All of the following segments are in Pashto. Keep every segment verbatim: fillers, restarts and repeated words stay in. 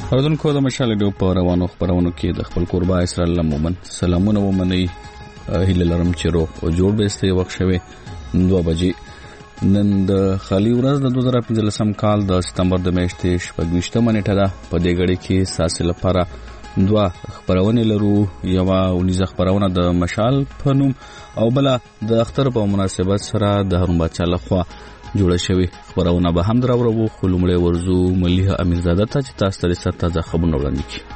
اوردونکو د مشال ډیو په روانو خبرونو کې د خپل قربا اسرائیل مومن سلامونه ومني هیله لرم چې روغ او جوړ به استي وخت شوي دوه بجې نن د خالي ورځ د دوه زره پنځلسم کال د سپتمبر د میاشتې شپږ نیټه ده. په دې غړي کې ساسي لپاره دوه خبرونه لرو. یو ونیزه خبرونه د مشال په نوم او بل د اختر په مناسبت سره د هارون بچا لخوا جوړه شوی خبرونه به هم دراوړو. خو لومړی ورزو مليحه امیرزاده ته چې تاسو ته ست تازه خبرونه وړاندې کړي.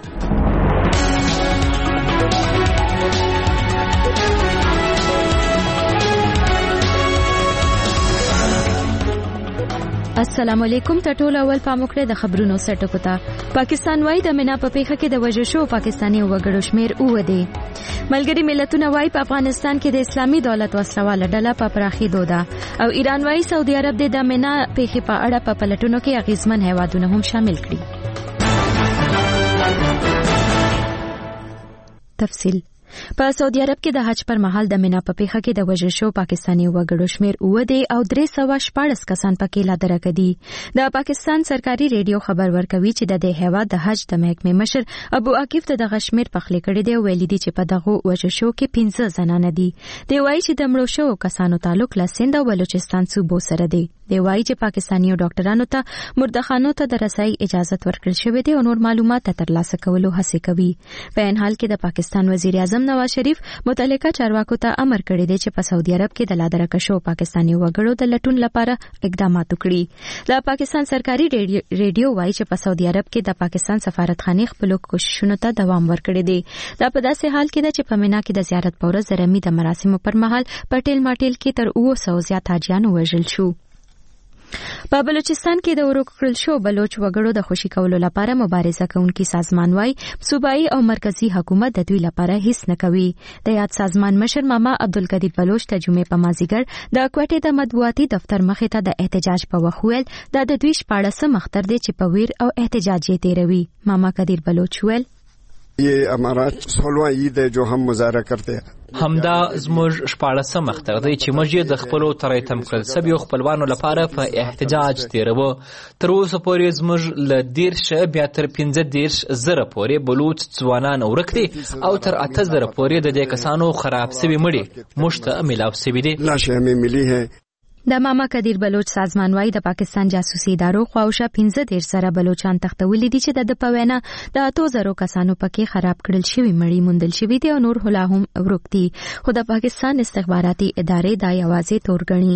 السلام علیکم. ټټول اول پاموکړه د خبرونو سرټکو ته. پاکستان وايي د مینا په پیښه کې د وژل شو پاکستاني وګړو شمیر اوه دی. ملګری ملتونه وايي په افغانستان کې د اسلامي دولت وسلواله ډله په پراخېدو ده او ایران وايي سعودي عرب د مینا پیښې په اړه په پلټونو کې اغیزمن هیوادونه هم شامل کړي. تفصیل په سعودي عرب کې د حج پر مهال د مینا په پیښه کې د وژل شو پاکستاني وګړو شمیر اوه دی او درې سوه شپاړس کسان پکې لا درک دي. د پاکستان سرکاري ریډیو خبر ورکوي چې د دې هیواد د حج د محکمې مشر ابو عاقف ته د غشمیر پخلی کړي دی او ویلي دي چې په دغه وژل شو کې پنځه زنانه دي. دی وایي چې د مړو شو کسانو تعلق له سند او بلوچستان صوبو سره دی. دی وایي چې پاکستاني ډاکټرانو ته مردخانو ته د رسای اجازه ورکړل شوې ده او نور معلومات ترلاسه کولو هڅه کوي. په ان حال کې د پاکستان وزیر اعظم نواز شریف متعلقه چارواکو ته امر کړی دی چې په سعودي عرب کې د لادرکه شو پاکستاني وګړو د لټون لپاره اقدامات وکړي. د پاکستان سرکاري ریډیو وایي چې په سعودي عرب کې د پاکستان سفارتخانه خپل کوششونو ته دوام ورکړی دی. دا په داسې حال کې ده چې په مینا کې د زیارت په ورځ د رمي د مراسمو پر مهال پټیل ماټیل کې تر اوه سوه زیات حاجیان وژل شو. په بلوچستان کې د ورک کړل شو بلوچ وګړو د خوشي کولو لپاره مبارزه کوونکي سازمان وايي صوبایي او مرکزی حکومت د دوی لپاره هیڅ نه کوي. د یاد سازمان مشر ماما عبدالقدیر بلوچ ته جمعې په مازیګر د کوټې د مطبوعاتي دفتر مخې ته د احتجاج په وخت ویل دا د دوی شپاړسم اختر دی چې په ویر او احتجاج یې تیروي. ماما قدیر بلوچ ویل یہ ہمارا سولہواں عید ہے جو ہم مظاہرہ کرتے ہیں. همدا زموږ شپاړسم اختر دی چې موږ یې د خپلو تریتم کړل سویو خپلوانو لپاره په احتجاج تیروو. تر اوسه پورې زموږ له دیرش بیا تر پنځه دیرش زره پورې بلوچ ځوانان ورک دي او تر اته زره پورې د دې کسانو خراب سوي مړي موږ ته میلاو سوي دي. لاشیں ہمیں ملی ہیں. د ماما قدیر بلوچ سازمان وايي د پاکستان جاسوسي ادارو خواوشه پنځه دېرش سره بلوچان تختولي دي چې د په وینا د اتو زرو کسانو پکې خراب کړل شوي مړي موندل شوي دي او نور هلا هم ورک دي. خو د پاکستان استخباراتي ادارې دا یوازې تور ګڼي.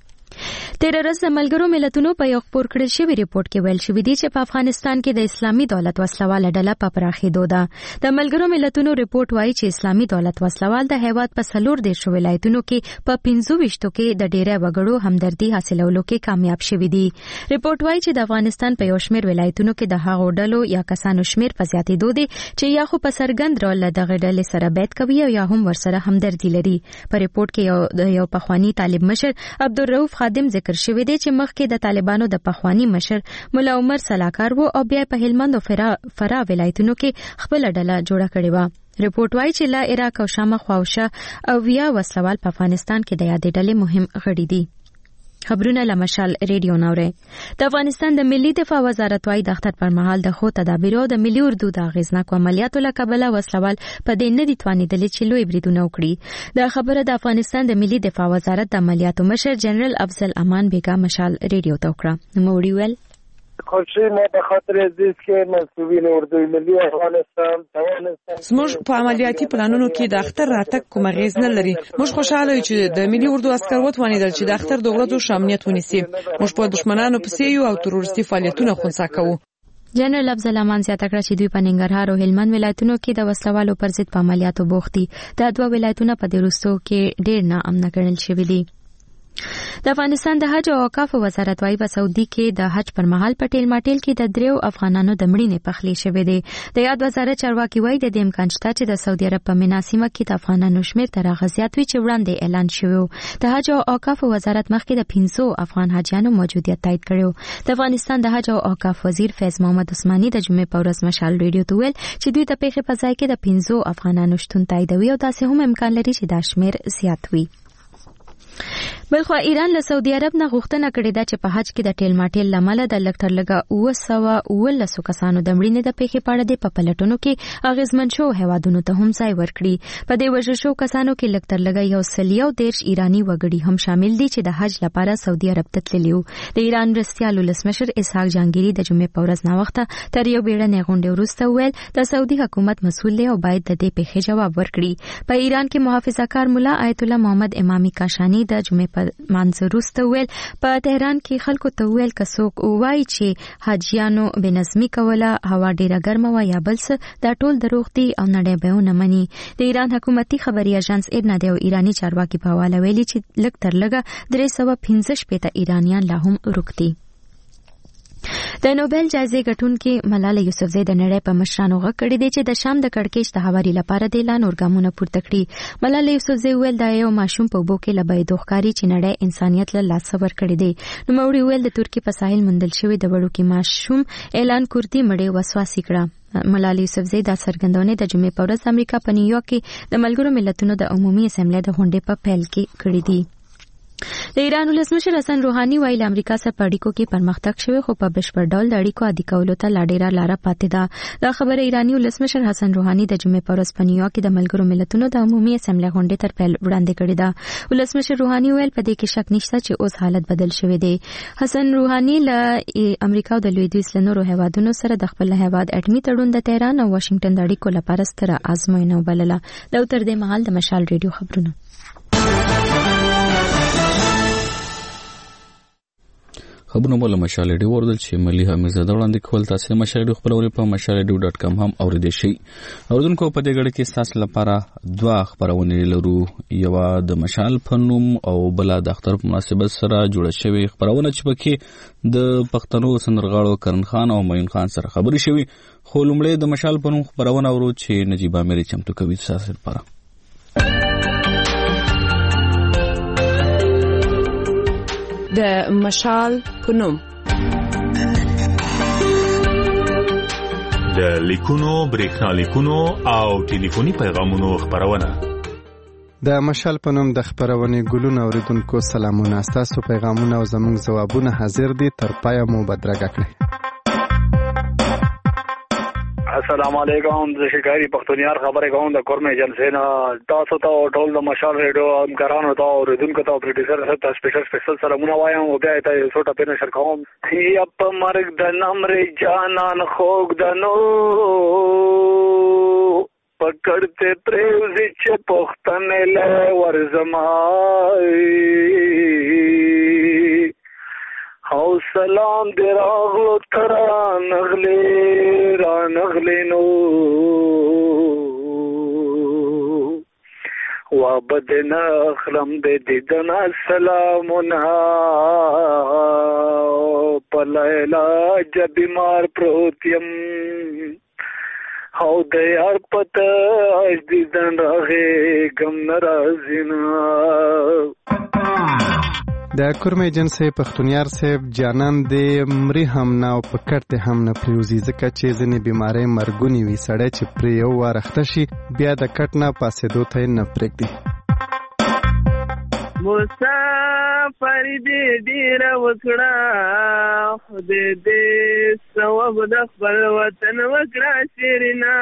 تیر ورځ د ملګرو ملتونو په یو خپور کړل شوی ریپورت کې ویل شوی دی چې په افغانستان کې د اسلامي دولت وسلواله ډله په پراخېدو ده. د ملګرو ملتونو ریپورت وایي چې اسلامي دولت وسلوال د هیواد په څلور دیرش ولایتونو کې په پنځه ویشتو کې د ډیری وګړو همدردي حاصلولو کې کامیاب شوی دی. ریپورت وایي چې د افغانستان په یو شمېر ولایتونو کې د هغو ډلو یا کسانو شمېر په زیاتېدو دی چې یا خو په څرګند ډول له دغې ډلې سره بیعت کوي او یا هم ورسره همدردي لري. په ریپورت کې یو د یو پخوانی طالب مشر عبدالرؤف خادم ذکر شوی دی چې مخکې د طالبانو د پخوانی مشر مولا عمر سلاکار وو او بیا په هلمند او فرا ولایتونو کې خپل ډله جوړه کړې و. ریپورت وایي چې لا عراق او شام خواوشه او ویا وسلوال په افغانستان کې د یادې ډلې مهم غړي دي. خبرونه لمشال ریډیو نوري. د افغانستان د ملي دفاع وزارت وايي د اختر پر مهال د خو تدابیر او د ملي اردو د اغیزناکو عملیاتو له کبله وسلوال په دې نه دي توانېدلي چې لوی بریدونه وکړي. دا خبره د افغانستان د ملي دفاع وزارت د عملیاتو مشر جنرال افضل امان بیگا مشال ریډیو ته وکړه. نوموړي ویل خوشی ما به خاطر ازدیست که منصوبین اردوی ملی افغانستان توانستان زموږ په عملیاتي پلانونو کې د اختر راتګ کوم اغیز نه لري. موږ خوشاله یو چې د ملي اردو عسكر وتوانیدل چې د اختر د ورځو شامنیت ونیسي. موږ په دښمنانو پسې یو او تروریستي فعالیتونه خنثی کوو. جنرال افضل امان زیاته کړه چې دوی په ننګرهار او هلمند ولایتونو کې د وسلوالو پر ضد په عملیاتو بوخت دي. دا دوه ولایتونه په دې وروستیو کې ډېر ناامنه ګڼل شوي دي. د افغانستان د حج او اوقاف وزارت وايي په سعودي کې د حج پر مهال پټیل ماټیل کې د دریو افغانانو د مړینې پخلی شوې دي. د یاد وزارت چارواکي وايي د دې امکان شته چې د سعودي عرب په مینا سیمه کې د افغانانو شمېر تر هغه زیات وي چې وړاندې اعلان شوی و. د حج او اوقاف وزارت مخکې د پنځو افغان حاجیانو موجودیت تایید کړی. د افغانستان د حج او اوقاف وزیر فیض محمد عثماني د جمعې په ورځ مشال ریډیو ته ویل چې دوی د پیښې په ځای کې د پنځو افغانانو شتون تاییدوي او داسې هم امکان لري چې دا شمېر زیات وي. بلخو ایران له سعودي عرب نه غوښتنه کړې ده چې په حج کې د ټیل ماټیل لامل د لکټر لګا اوه سوه ولسو کسانو د مړینې د پیښې په اړه د په پلټونو کې اغیزمن شو هوادونو ته هم ځای ورکړي. په دې وجه شو کسانو کې لکټر لګا یو سلیو دیرش ایرانی وګړي هم شامل دي چې د حج لپاره سعودي عرب ته تللي وو. د ایران رسمیال ولسمشر اسحاق جهانگیری د جمعې په ورځ ناوخته تر یو بیړنۍ غونډې وروسته وویل د سعودي حکومت مسؤل دی او باید د دې پیښې جواب ورکړي. په ایران کې محافظه کار مولا آیت الله محمد امامي کاشانی د جمعې په منځ وروسته ویل په تهران کې خلکو ته ویل که څوک وایي چې حاجیانو بنظمي کوله هوا ډیره ګرمه وه یا بل څه دا ټول دروغ دي او نړۍ به ونه مني. د ایران حکومتي خبري اژانس ایرنا د یو ایرانی چارواکي په حواله ویلي چې لږ تر لږه درې سوه پنځه شپېته ایرانیان لا هم ورک دي. د نوبل جایزې ګټونکې ملاله یوسفزۍ د نړۍ په مشرانو غږ کړی دی چې د شام د کړکېچ د هواري لپاره د اعلان ورګامونه پورته کړي. ملاله یوسفزۍ وویل دا یو ماشوم په اوبو کې له بېدو ښکاري چې نړۍ انسانیت له لاسه ورکړی دی. نوموړي وویل د ترکیې په ساحل موندل شوی د وړوکي ماشوم اعلان کوردي مړې وسواسي کړه. ملاله یوسفزۍ دا څرګندونه د جمعې په ورځ امریکا په نیویارک کې د ملګرو ملتونو د عمومي اسمبلی د غونډې په پیل کې کړې دي. د ایران ولسمشر حسن روحاني وایي له امریکا سره په اړیکو کې پرمختګ شوی خو په بشپړ ډول د اړیکو عادي کولو ته لا ډیره لاره پاتې ده. دا خبره ایرانی ولسمشر حسن روحاني د جمعې په ورځ په نیویارک کې د ملګرو ملتونو د عمومي اسمبلی غونډې تر پیل وړاندې کړې ده. ولسمشر روحاني ویل په دې کې شک نشته چې اوس حالت بدل شوی دی. حسن روحاني له امریکا او د لویدیځ له نورو هیوادونو سره د خپل هیواد اټومي تړون د تهران او واشنگټن د اړیکو لپاره ستره ازموینه وبلله. دا تر دې مهال د مشال ریډیو خبرونه. خبرونه مو له مشال ریډیو ورول چې ملي حمیدزاده وړاندې کول. تاسو د مشال ریډیو خبرونه په مشال ریډیو ډاټ کام هم اوریدئ شئ. اوردونکو په دې غړي کې تاسو لپاره دوه خبرونه لرو. یو د مشال په نوم او بل د اختر په مناسبت سره جوړه شوې خبرونه چې پکې د پښتنو سندرغاړو کرن خان او معین خان سره خبري شوې. خو لومړی د مشال په نوم خبرونه ورو چې نجیب امری چمتو کوي تاسو لپاره. د مشال په نوم د لیکونو برېښنا لیکونو او ټلیفوني پیغامونو خبرونه. د مشال په نوم د خبرونې ګلونه اوریدونکو سلامونه. ستاسو پیغامونه او زموږ ځوابونه حاضر دي. تر پایه مو بدرګه کړئ. السلام علیکم. زه شکاری پښتونیار خبرې کوم د کورمې جلسې نه. تاسو ته ټول د مشال ریډیو همکارانو ته اوریدونکو ته پروډوسر ته سپیشل سپیشل سلامونه وایم او بیا ته یو څو ټپې نشر کوم. یا په مرګ د نمرې جانان خوږ دنو پکړته پریوزي چې پښتنې له ورزمای او سلام دی راغلو ترا نغلی را نغلی نو وابدنا اخلم دی دیدنا سلامنا پلیلا جب بیمار پروتیم او دیار پتا اج دیدن راغی گم نرازینا. د کورمې جنسې پښتونیار صاحب جانان دې مري هم نه او په کټ هم نه پریوزي ځکه چې ځینې بیمارۍ مرګونی وي. سړی چې پرې یو وار اخته شي بیا د کټ نه پاسېدو ته نه پرېږدي. مسافر دې ډېره وکړه خدای دې ثواب د خپل وطن وکړه شیرینه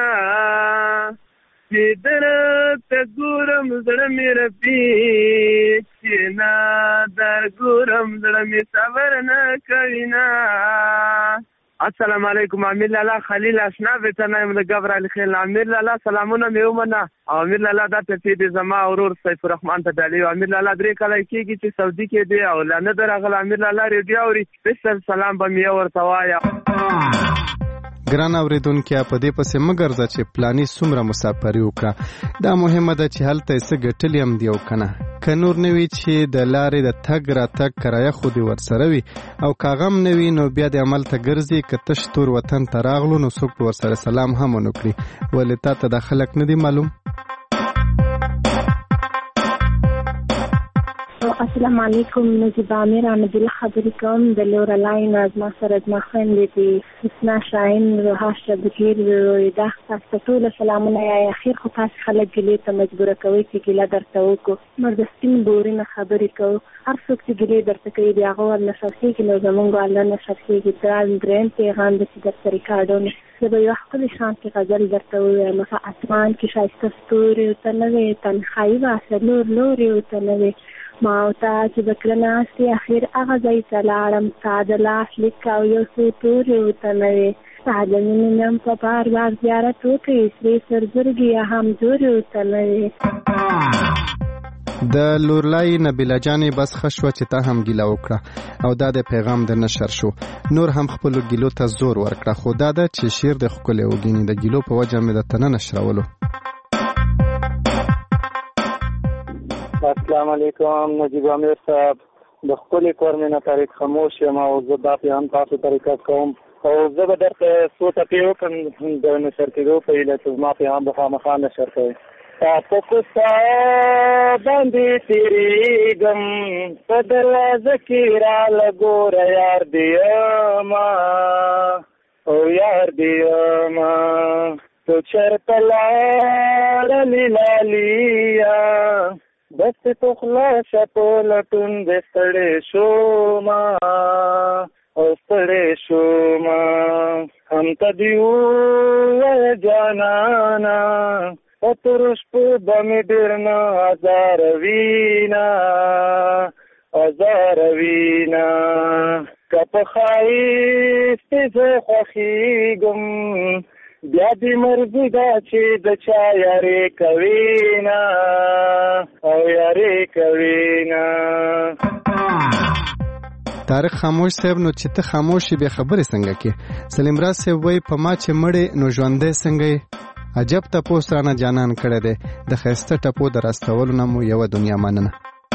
چې درته ګورم زړه مې رپي چې نه در ګورم زړه مې صبر نه کوي نه. السلام علیکم. امیر لالا خلیل اشنا وطن یم د ګبر علي خیل. امیر لالا سلامونه مې ومنه. امیر لالا دا ته دې زما اورور سیف الرحمن ته ډالي. امیر لالا درې کله کېږي چې سعودي کې دی او لنه درغله امیر لالا ریډیو اوري. سپیشل سلام به مې ورته وایا. ګران اوریدونکو په دې پسې مګرځه چې پلاني څومره مسافري وکړه. دا مهمه ده چې هلته څه ګټلې هم دی او کنه. که نور نه وي چې د لارې د تګ راتګ کرایه خو دې ورسره وي او که غم نه وي نو بیا د عمل ته ګرځي. که تش تور وطن ته راغلو نو څوک به ورسره سلام هم ونه کړي. ولې تا ته دا خلک نه دي معلوم؟ السلام علیکم. نجیب عامر احمدالله خبرې کوم د لورلای نه. زما سره زما خویندې دي حسنا شاهین روحا شبکیر رویدا. تاسو ته ټول سلامونه یا اخر خو تاسو خلک ګلې ته مجبوره کوي چې ګله درته وکړو. موږ د سپین بورې نه خبرې کوو. هر څوک چې ګلې درته کوي د هغه ور نشر کېږي نو زمونږ الله نشر کېږي. دا درېیم پیغام دی چې درته ریکارډونه زه به یوه ښکلې شانتې غزل درته ووایم. په اسمان کې ښایسته ستوري ورته نه وې، تنهایي به لور لورې ورته نه وې. ما او تا چې به کله ناستې اخر هغه ځای ته لاړم، ستا د لاس لیک او یو څو تورې ورته نه وې. ستا د مینې نم په بار بار زیارت وکړې، سرې سرزرګې یا هم زورې ورته نه وې. د لورلای نبیله جانې بس ښه شوه چې تا هم ګیله وکړه او دا د پیغام د نشر شو. نور هم خپلو ګیلو ته زور ورکړه، خو دا ده چې شعر د ښکلی وګیني. د ګیلو په وجه مې درته نه نشرولو. السلام علیکم. نجیب عامر صاحب، د ښکلې کورمې نه طریق خاموش یم او زه دا پیغام تاسو ته ریکارډ کوم او زه به درته څو ټپې وکړم د نشر کېدو په هیله چې زما پیغام به خامخا نشر کوئ. تا په کوڅه باندې تېرېږم، په دروازه کې راله ګوره یار دې یمه او یار دې یمه. تو چېرته لاړلې لالیا، دستې تو خلاصه په لټون دې ستړې شومه او ستړې شومه. هم ته دې ووایه جانانه، په تورو شپو به مې ډېر نه ازاروینه ازاروینه. که په ښایستې زه خوښېږم، بیا دې مرضي ده چې د چا یارې کوي نه او یارې کوي نه. طارق خاموش صاحب، نو چې ته خاموش یې بیا خبرې څنګه کې؟ سلیم راز صاحب وایي په ما چې مړې نو ژوندی څنګه یې؟ عجب تپوس رانه جانان کړی دی. د ښایسته ټپو د راستولو نه مو یوه دنیا مننه.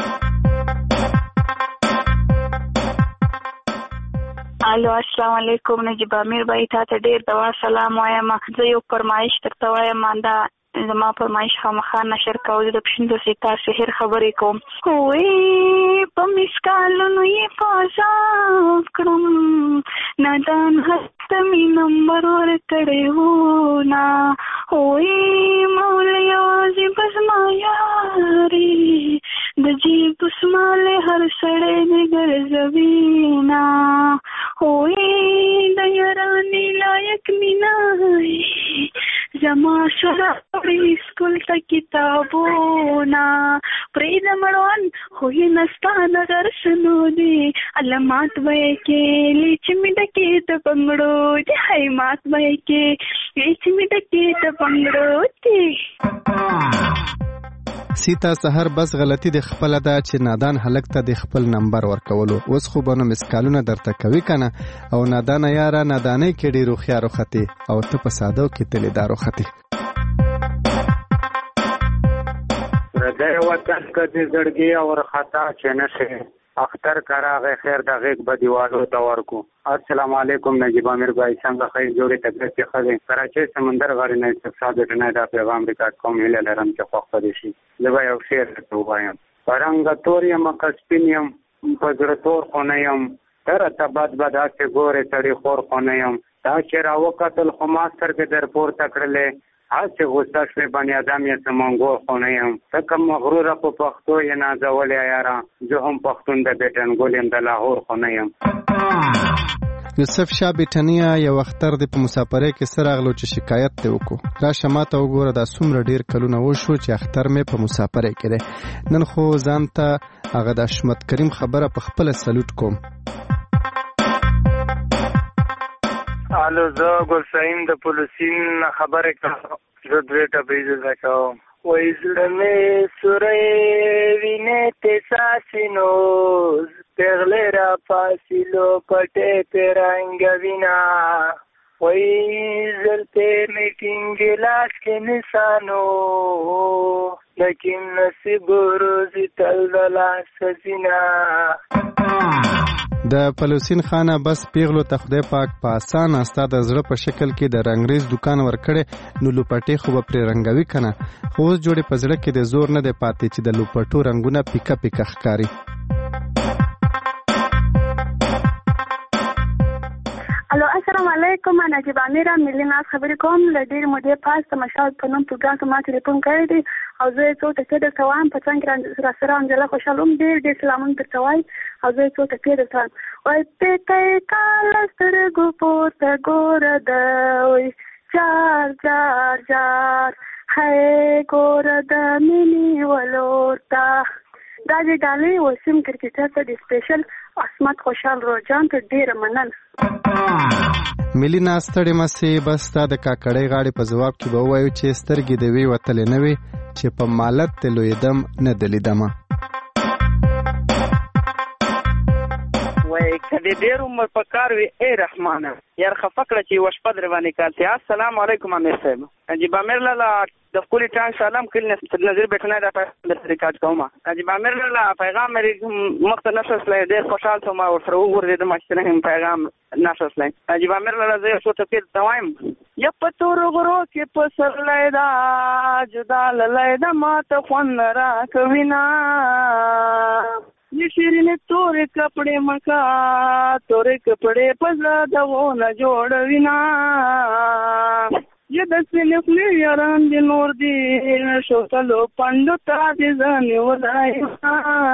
الو السلام علیکم. نجیب عامر بھائی تا ته ډیر دوا سلام وایم. زه یو فرمایش درته وایم، دا زما فرمایش خامخا نشر کوو. زه د پښتو ستا شهر خبرې کوم. وې په مسکالونو یې پازاب کړم، نادان هست می نمبر ور کړی وو نا. وې مولا یوازې بس ما یاري، د جیب اسماله هر سړی دې ګرځوي نا. وې د یارانې لایق مینای زما سره وړي سکول ته کتابونه. پرېږده مړوند خو یې نستا د غرسنو دي، علامات به یې کېلې چې مې ډکې د بنګړو دي. حیمات به یې کېلې چې مې ډکې د بنګړو دي. سیتا سحر بس غلطی د خپله ده چې نادان هلک ته د خپل نمبر ورکولو. اوس خو به نو مسکالونه درته کوي کنه او نادانه یاره نادانۍ کې ډېر هوښیار وختې او ته په سادو کې تلېدار وختې. پردی وطن که دې زړګي او ورخطا چې نشي، اختر کراغې خیر د غیږ به دیوالو ته ورکو. السلام علیکم. نجیب عامر بھائی څنګه ښه جوړې طبیعت کې ښه دی؟ کراچۍ سمندر غاړې نه استفساد نه دا پیغام ریکارډ کوم. هیله لرم چې خوښ به دې شي. زه به یو شعر درته ووایم. په رنګه تور یم که سپین یم، په زړه تور خو نه یم. ته راته بد به داسې ګورې سړي خور خو نه یم. تا چې راوکتل خو ما سترګې در پورته کړلې، هسې غوسه شوې بني ادم یې څه منګور خو نه یم. ته که مغروره په پښتو یې نازولې یاره، زه هم پښتون د بیټن ګل یم، د لاهور خو نه یم. یوسف شاه بیټنیا یو اختر د په مسافرۍ کې سره راغلو چې شکایت ته وکړو. راشه ماته وګوره دا څومره ډیر کلونه وشو چې اختر مې په مسافرۍ کې دی. نن خو ځان ته هغه د حشمت کریم خبره په خپله سلوټ کوم. الو زه ګل سعیم د پولیسین خبرې کوم. زه درې ټپې زده کوم. وای زړه مې سورې وینې ته ساسینوز، پغلې را پاسیلو پټې پرنګ وینا. وای زلته مې ټینګ لاس کې نسانو، لیکن نصیب روزي تل لاس زینا. د پلوسین خانه بس پیغلو ته خدای پاک په اسانه ستا د زړه په شکل کې د رنګریز دکان ورکړې نو لوپټې خو به پرې رنګوي کنه خو اوس جوړې په زړه کې د زور نه دی پاتې چې د لوپټو رنګونه پیکه پیکه ښکاري. الو السلام علیکم انا نجیب امیر ملي ناز خبرې کوم له ډېرې مودې پاس د مشال په نوم پروګرام ته ما ټلیفون کړی دی او زه څو ټکې درته وایم په څنګ کې را سره انجله خوشحال هم ډېر ډېر سلامونه درته وایي او زه څو ټکې درته وایم وایي پیکی کاله سترګو پورته ګوره ده وایي جار جار جار هی ګوره د مینې ولور ته دا دې ډالۍ وسیم کرکټر ته د سپیشل عصمت خوشحال روجان ته ډېره مننه. ملي ناز ستړې مسې بس ستا د کاکړۍ غاړې په ځواب کې به ووایو چې سترګې د وی وتلې نه وي چې په مالت ته لویدم نه د لیدمه. وای کدی ډېر عمر په کار وي ای رحمانه یار خفه کړه چې یوه شپه در باندې کار دی. السلام علیکم امیر صاحب نجیب امیر لاله د ښکلي ټانک سلام کلي نظیر بیټنی دا پیغام ریکارډ کوم. نجیب امیر لاله پیغام مې مخ ته نشه سلی ډېر خوشحال شوم ورسره وغورځېدم چې نه پیغام نشه سلی. نجیب امیر لاله زه یو څو ټکې درته وایم یا په تورو غرو کې پسرلی دا جدا للی ده ماته خوند نه راکوینه یہ شیرین تورے کپڑے مکا تورے کپڑے پزلا دو نہ جوڑوینا یہ دس نخلی یاران دی نور دی شوتلو پندو تا دی زنی ولاینا.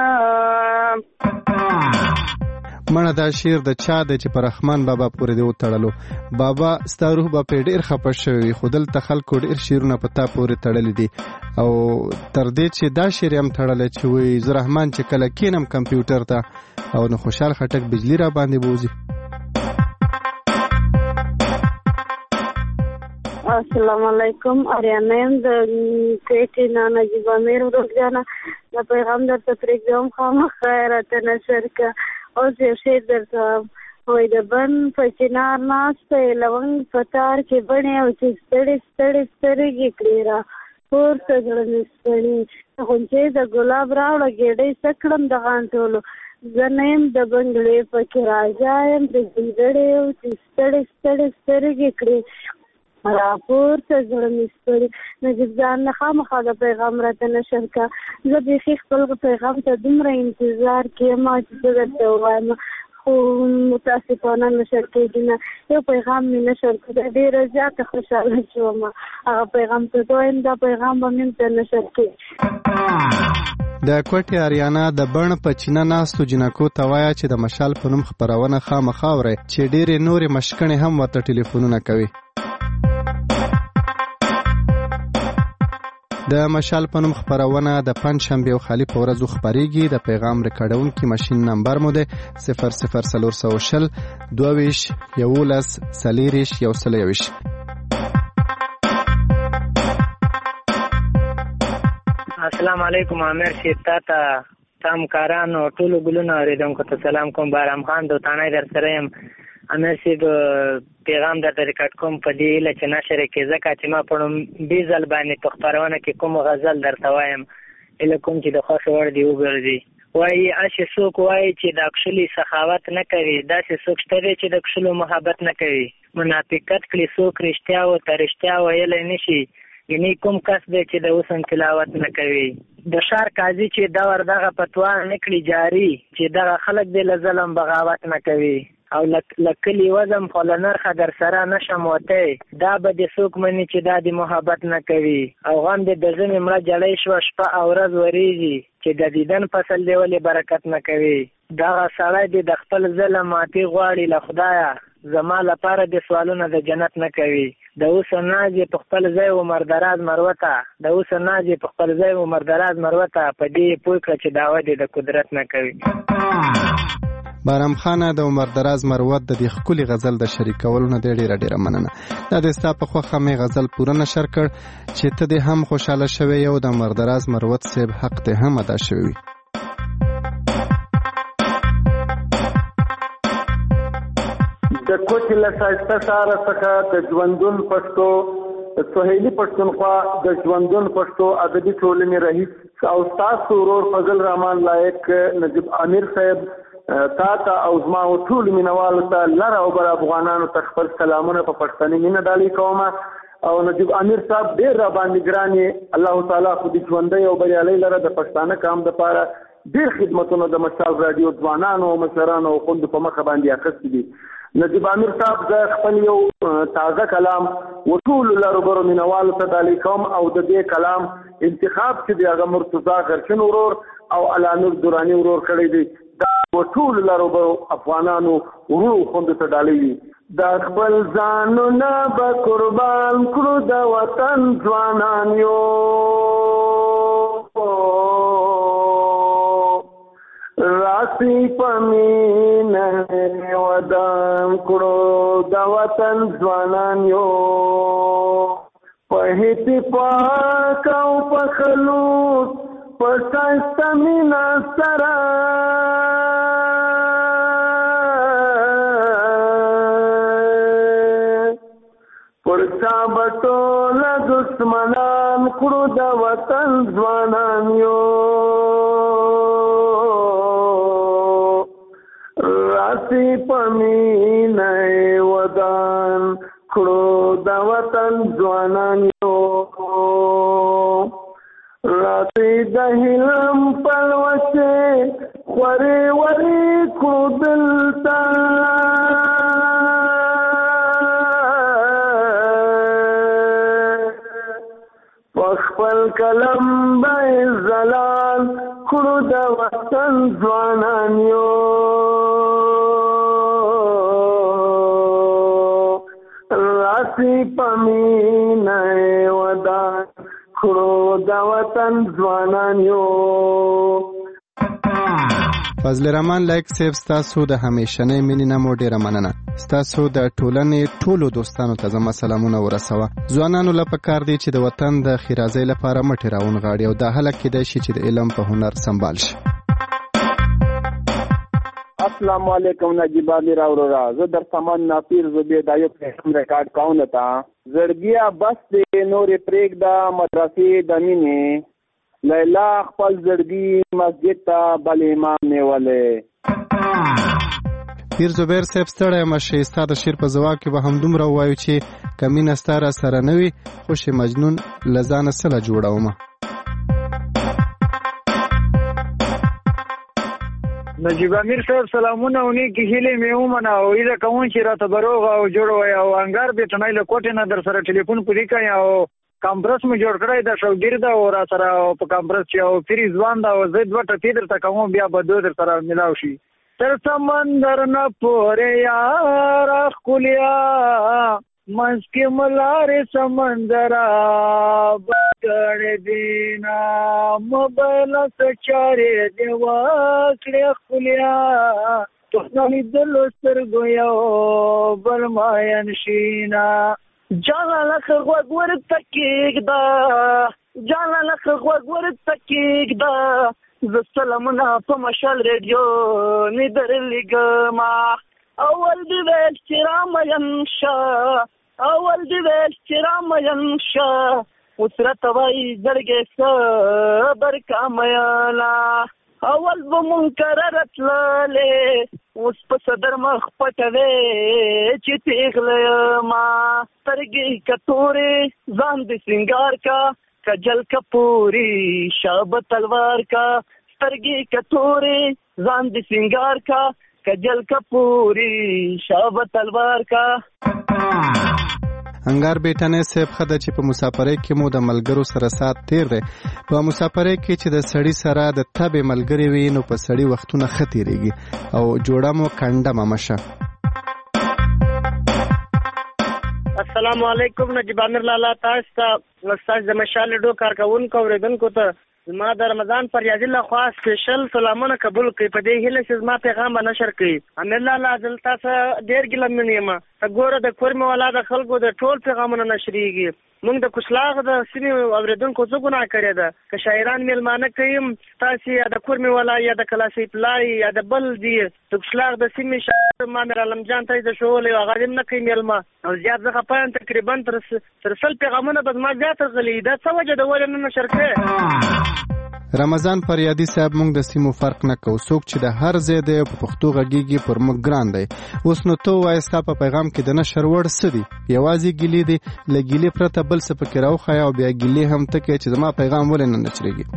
مړه دا شعر د چا دی چې په رحمان بابا پورې دی وتړلو. بابا ستا روح به پرې ډېر خفه شوی وي خو دلته خلکو ډېر شعرونه په تا پورې تړلي دي او تر دې چې دا شعر هم تړلی چې وایي زه رحمان چې کله کینم کمپیوټر ته او نو خوشحال خټک بجلی را باندې بوځي. السلام علیکم اریانا یم د کویټې نه نجیب امیر ورورجانه دا پیغام درته پرېږدم خامخا راته نشر کړه. اوس یو شعر درته وایي د بن په چنار ناسته یې لونګ په تار کې بڼې او چې ستړې ستړې سترګې کړې را پورته زړه مې ستړي غونچې د ګلاب راوړه ګېډۍ څه کړم د غانټولو زه نه یم د بنګړې پکې راجا یم د ګیدړې او چې ستړې ستړې سترګې کړې را پورته زړه مې ستړي. نجیب جان نه خامخا د پیغام راته نشر کړه. زه بیخي خپل پیغام ته دومره انتظار کې ما چې زه درته ووایم خو متاسفانه نشر کېږي نه. یو پیغام مې نشر کړی ډېره زیاته خوشحاله شوم هغه پیغام ته دویم دا پیغام به مې ته نشر کړي. د کوټې اریانا د بڼ په چینه ناستو جنکو ته وایه چې د مشال په نوم خپرونه خامخا اورئ چې ډېرې نورې مشکڼې هم ورته ټلیفونونه کوي. د مشال په نوم خپرونه د پنجشنبې او خالي په ورځو خپریږي. د پیغام ریکارډونکي ماشین نمبر مو دی صفر صفر څلور سوه شل دوه ویشت یولس څلېرویشت یو سل یوویشت. السلام علیکم امیر صاحب تا ته همکارانو ټولو ګلونو اورېدونکو ته سلام کوم. بارام خان دوتانی در سره یم. امیر صاحب پیغام درته ریکارډ کوم په دې هیله چې نشر یې کړي ځکه چې ما په لومړي ځل باندې په خپرونه کې کوم غزل درته وایم هیله کوم چې د خوښې وړ دې وګرځي. وایي هسې څوک وایي چې د کښلي سخاوت نه کوي داسې څوک شته دی چې د کښلو محبت نه کوي. منافقت کړي څوک رښتیا ورته رښتیا ویلی نه شي یعنې کوم کس دی چې د حسن تلاوت نه کوي. د ښار قاضي چې دور دغه فتوا نه کړي جاري چې دغه خلک دی له ظلم بغاوت نه کوي او لکلی وزم خو له نرخه در سره نشم وتی دا به د څوک مني چې دا د محبت نه کوي او غم د د ژمې مړه جړۍ شوه شپه او ورځ ورېږي چې د دیدن فصل دی ولې برکت نه کوي. دغه سړی دی د خپل ظلم ماتې غواړي له خدایه زما لپاره د سوالونه د جنت نه کوي. د اوس ناز یې په خپل ځای عمر دراز مروته د اوس ناز یې په خپل ځای عمر دراز مروته په دې پوه کړه چې دعوه دې د قدرت نه کوي. بارام خانه د عمر دراز مروت د دې ښکلي غزل د شریکولو نه دی ډېره ډېره مننه. دا د ستا په خوښه مې غزل پوره نشر کړ چې ته دې هم خوشحاله شوی یو د عمر دراز مروت صاحب حق دې هم ادا شوی وي. د کوټې له ښایسته ښاره څخه د ژوندون پښتو سهیلي پښتونخوا د ژوندون پښتو ادبي ټولنې رئیس او ستاسو ورور فضل رحمان لایق نجیب امیر صاحب تا ته او زما ټول مینوالو ته لر او بر افغانانو ته خپل سلامونه په پښتني مینه ډالۍ کوم او نجیب امیر صاحب ډېر را باندې ګران یې، الله تعالی خو دې ژوندی او بریالی لره د پښتانه قام دپاره ډېر خدمتونه د مشال راډیو ځوانانو او مشرانو او خوندو په مخه باندې اخیستي دي. نجیب امیر صاحب زه خپل یو تازه کلام و ټولو لرو برو مینوالو ته ډالۍ کوم او د دې کلام انتخاب چې دی هغه مرتضی غرچن ورور او علامیر دراني ورور کړی دی، دا و ټولو لرو برو افغانانو ورو خوندو ته ډالۍ وي. دا خپل ځانونه به قربان کړو د وطن ځوانان یو، راسی پمینه ودان کړو د وطن ځوانان یو، په اتفاق او په خلوص په ښایسته مینه سره پر چا به ټوله دشمنان کړو د وطن ځوانان یو، راسی پمینه ودان کړو د وطن ځوانان یو، راسی د هیلم پلوشې خورې ورې کړو دلته، په خپل قلم به زلال کړو د وطن ځوانان یو، راسی پمینه ودان کړو د وطن ځوانان یو. فضل الرحمن لایق صاحب ستاسو د همیشنۍ مینې نه مو ډېره مننه. ستاسو د ټولنې ټولو دوستانو ته زما سلامونه ورسوه. ځوانانو له پکار دی چې د وطن د ښېرازۍ لپاره مټې راونغاړي او دا هله کیدای شي چې د علم په هنر سمبال شي. السلام علیکم نجیب امیر اورورا، زه در سامان ناپیر زبیر دا یو پیغام ریکارډ کوم تا زړګیا بس دې نورې پرېږده مدرسې د مینې، لیلا خپل زړګي مسجد ته بل امام نیولې. پیر زبیر صاحب ستړی یم شې ستا د شعر په ځواب کې به همدومره ووایو چې که مینه ستا را سره نه وي خوش مجنون له ځانه څه له جوړومه. نجیب امیر صاحب سلامونه او نیکې هیلې مې ومنه او هیله کوم چې راته به روغ او جوړ وای او انګار بېټنۍ له کوټې نه در سره ټلیفون پرې کوي او کمپرس مې جوړ کړی د شوګیر ده او را سره په کمپرس چې او پری ځوان ده او زه دوه ټپې درته کوم بیا به دوه در سره ملاو شي. تر سمندر نه پورې یاره ښکلیا منځ کې ملارې سمندره بګړې دینا موبایل څه چارې دې وکړې ښکلیا تو لیدلو سترګو یو بل ماین شینا جانا لخ غوږ ورته کېږده جانا لخ غوږ ورته کېږده زه سلامونه په مشال ریډیو مې درلیږمه اول دې ویل چې رامین شه اول دې ویل چې رامین شه اوس راته وایي زړګی صبر کامیاله اول به مونږ کراره تللې اوس په صدر مخ پټوې چې پیغله یمه سترګې که تورې ځان دې سینګار کا کجل که پوري شابه تلوار کا سترګې که تورې ځان دې سینګار کا کجل که پوري شابه تلوار کا. انګار بیٹنې صاحب خده چې په مسافرۍ کې مو د ملګرو سره سات تیر دی. په مسافرۍ کې چې د سړی سره د تبې ملګری وي نو په سړی وختونه ښه تیریږي او جوړه مو کنډه ممشه. السلام علیکم نجیب امیر لالا، تاسو ته ستاسو د مشال ډو کارکونکو اوریدونکو ته زما د رمضان پر یاد الله خوا سپیشل سلامونه قبول کړئ. په دې هیله چې زما پیغام به نشر کړئ. امیر لالا دلته څه ډېر ګیله یم ته ګوره د کورمې والا د خلکو د ټول پیغامونه نشریږي. موږ د کشلاغ د سیمې اوریدونکو څه ګناه کړې ده که شاعران میلمانه کوي تاسې یا د کورمې والا یا د کلاسۍ پلای یا د بل دی د کشلاغ د سیمې شاعر مامر علم جان ته د شولی هغه دې نه کوي میلمه او زیات زه خفه یم تقریبا تر سل پیغامونه به زما زیات راغلي. دا څه وجه ده ولې نه نشر کړې؟ رمضان فریادي صاحب موږ د سیمو فرق نه کوو، څوک چې د هر ځای دی په پښتو غږیږي پر موږ ګران دی. اوس نو ته وایه ستا په پیغام کې د نشر وړ څه دي؟ یوازې ګیلې دي، له ګیلې پرته بل څه پکې راوښایه او بیا ګیلې هم ته کوې چې زما پیغام ولې نه نشرېږي.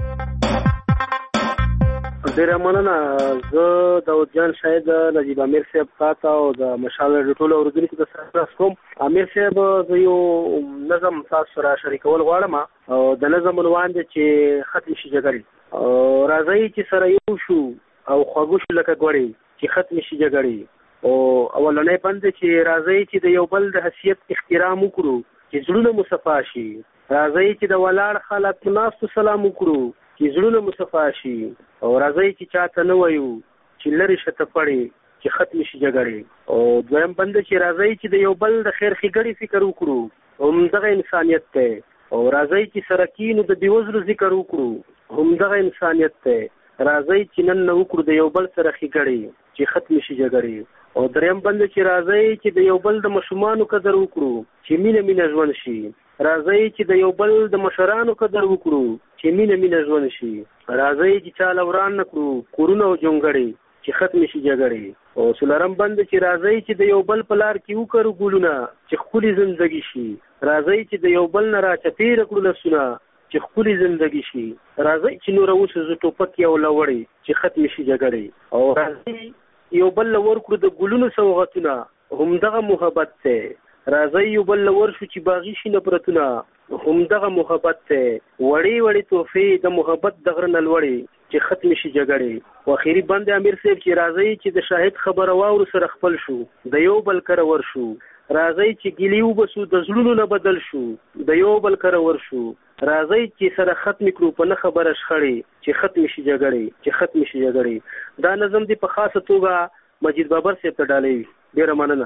ډېره مننه. زه داود جان شاید نجیب امیر صاحب تاته او د مشال د ټولو اورېدونکو د سره کوم. امیر صاحب زه یو نظم تاسو سره شریکول غواړم او د نظم عنوان دی چې ختم شي جګړې. راځئ چې سره یو شو او خوږو شو لکه ګوړې چې ختم شي جګړې. او اولنی بند دی چې راځئ چې د یو بل د حیثیت احترام وکړو چې زړونه مو صفا شي. راځئ چې د ولاړ خلک ناستو سلام وکړو چې زړونه مو صفا شي. او راځئ چې چاته نه وایو چې لرې شته پړې چې ختم شي جګړې. او دویم بند چې راځئ چې د یو بل د خیر ښېګړې فکر وکړو، همدغه انسانیت دی. او راځئ چې سره کینو د بېوزلو ذکر وکړو، همدغه انسانیت دی. راځئ چې نن نه وکړو د یو بل سره ښېګړې چې ختم شي جګړې. او دریم بند چې راځئ چې د یو بل د ماشومانو قدر وکړو چې مینه مینه ژوند شي. راځئ چې د یو بل د مشرانو قدر وکړو چې مینه مینه ژوند شي. راځئ چې چاله وران نه کړو کورونه او جونګړې چې ختم شي جګړې. او څلورم بند چې راځئ چې د یو بل په لار کې وکړو ګلونه چې ښکلې زندګي شي. راځئ چې د یو بل نه راچپېره کړو لاسونه چې ښکلې زندګي شي. راځئ چې نوره وسوځو ټوپک یو لوړې چې ختم شي جګړې. او راځئ یو بل له ورکړو د ګلونو سوغاتونه، همدغه محبت دی. راځئ یو بل له ورشو چې باغي شي نفرتونه، همدغه محبت دی. وړې وړې تحفې د محبت د غره نه لوړې چې ختم شي جګړې. او اخري بند امیر صاحب چې راځئ چې د شاهد خبره واورو سره خپل شو، د یو بل کره ورشو. راځئ چې ګیلې وبسو د زړونو نه بدل شو، د یو بل کره ورشو. راځئ چې سره ختم کړو په نه خبره شخړې چې ختم شي جګړې چې ختم شي جګړې. دا نظم دی په خاصه توګه مجید بابر صاحب ته ډالۍ. ډېره مننه.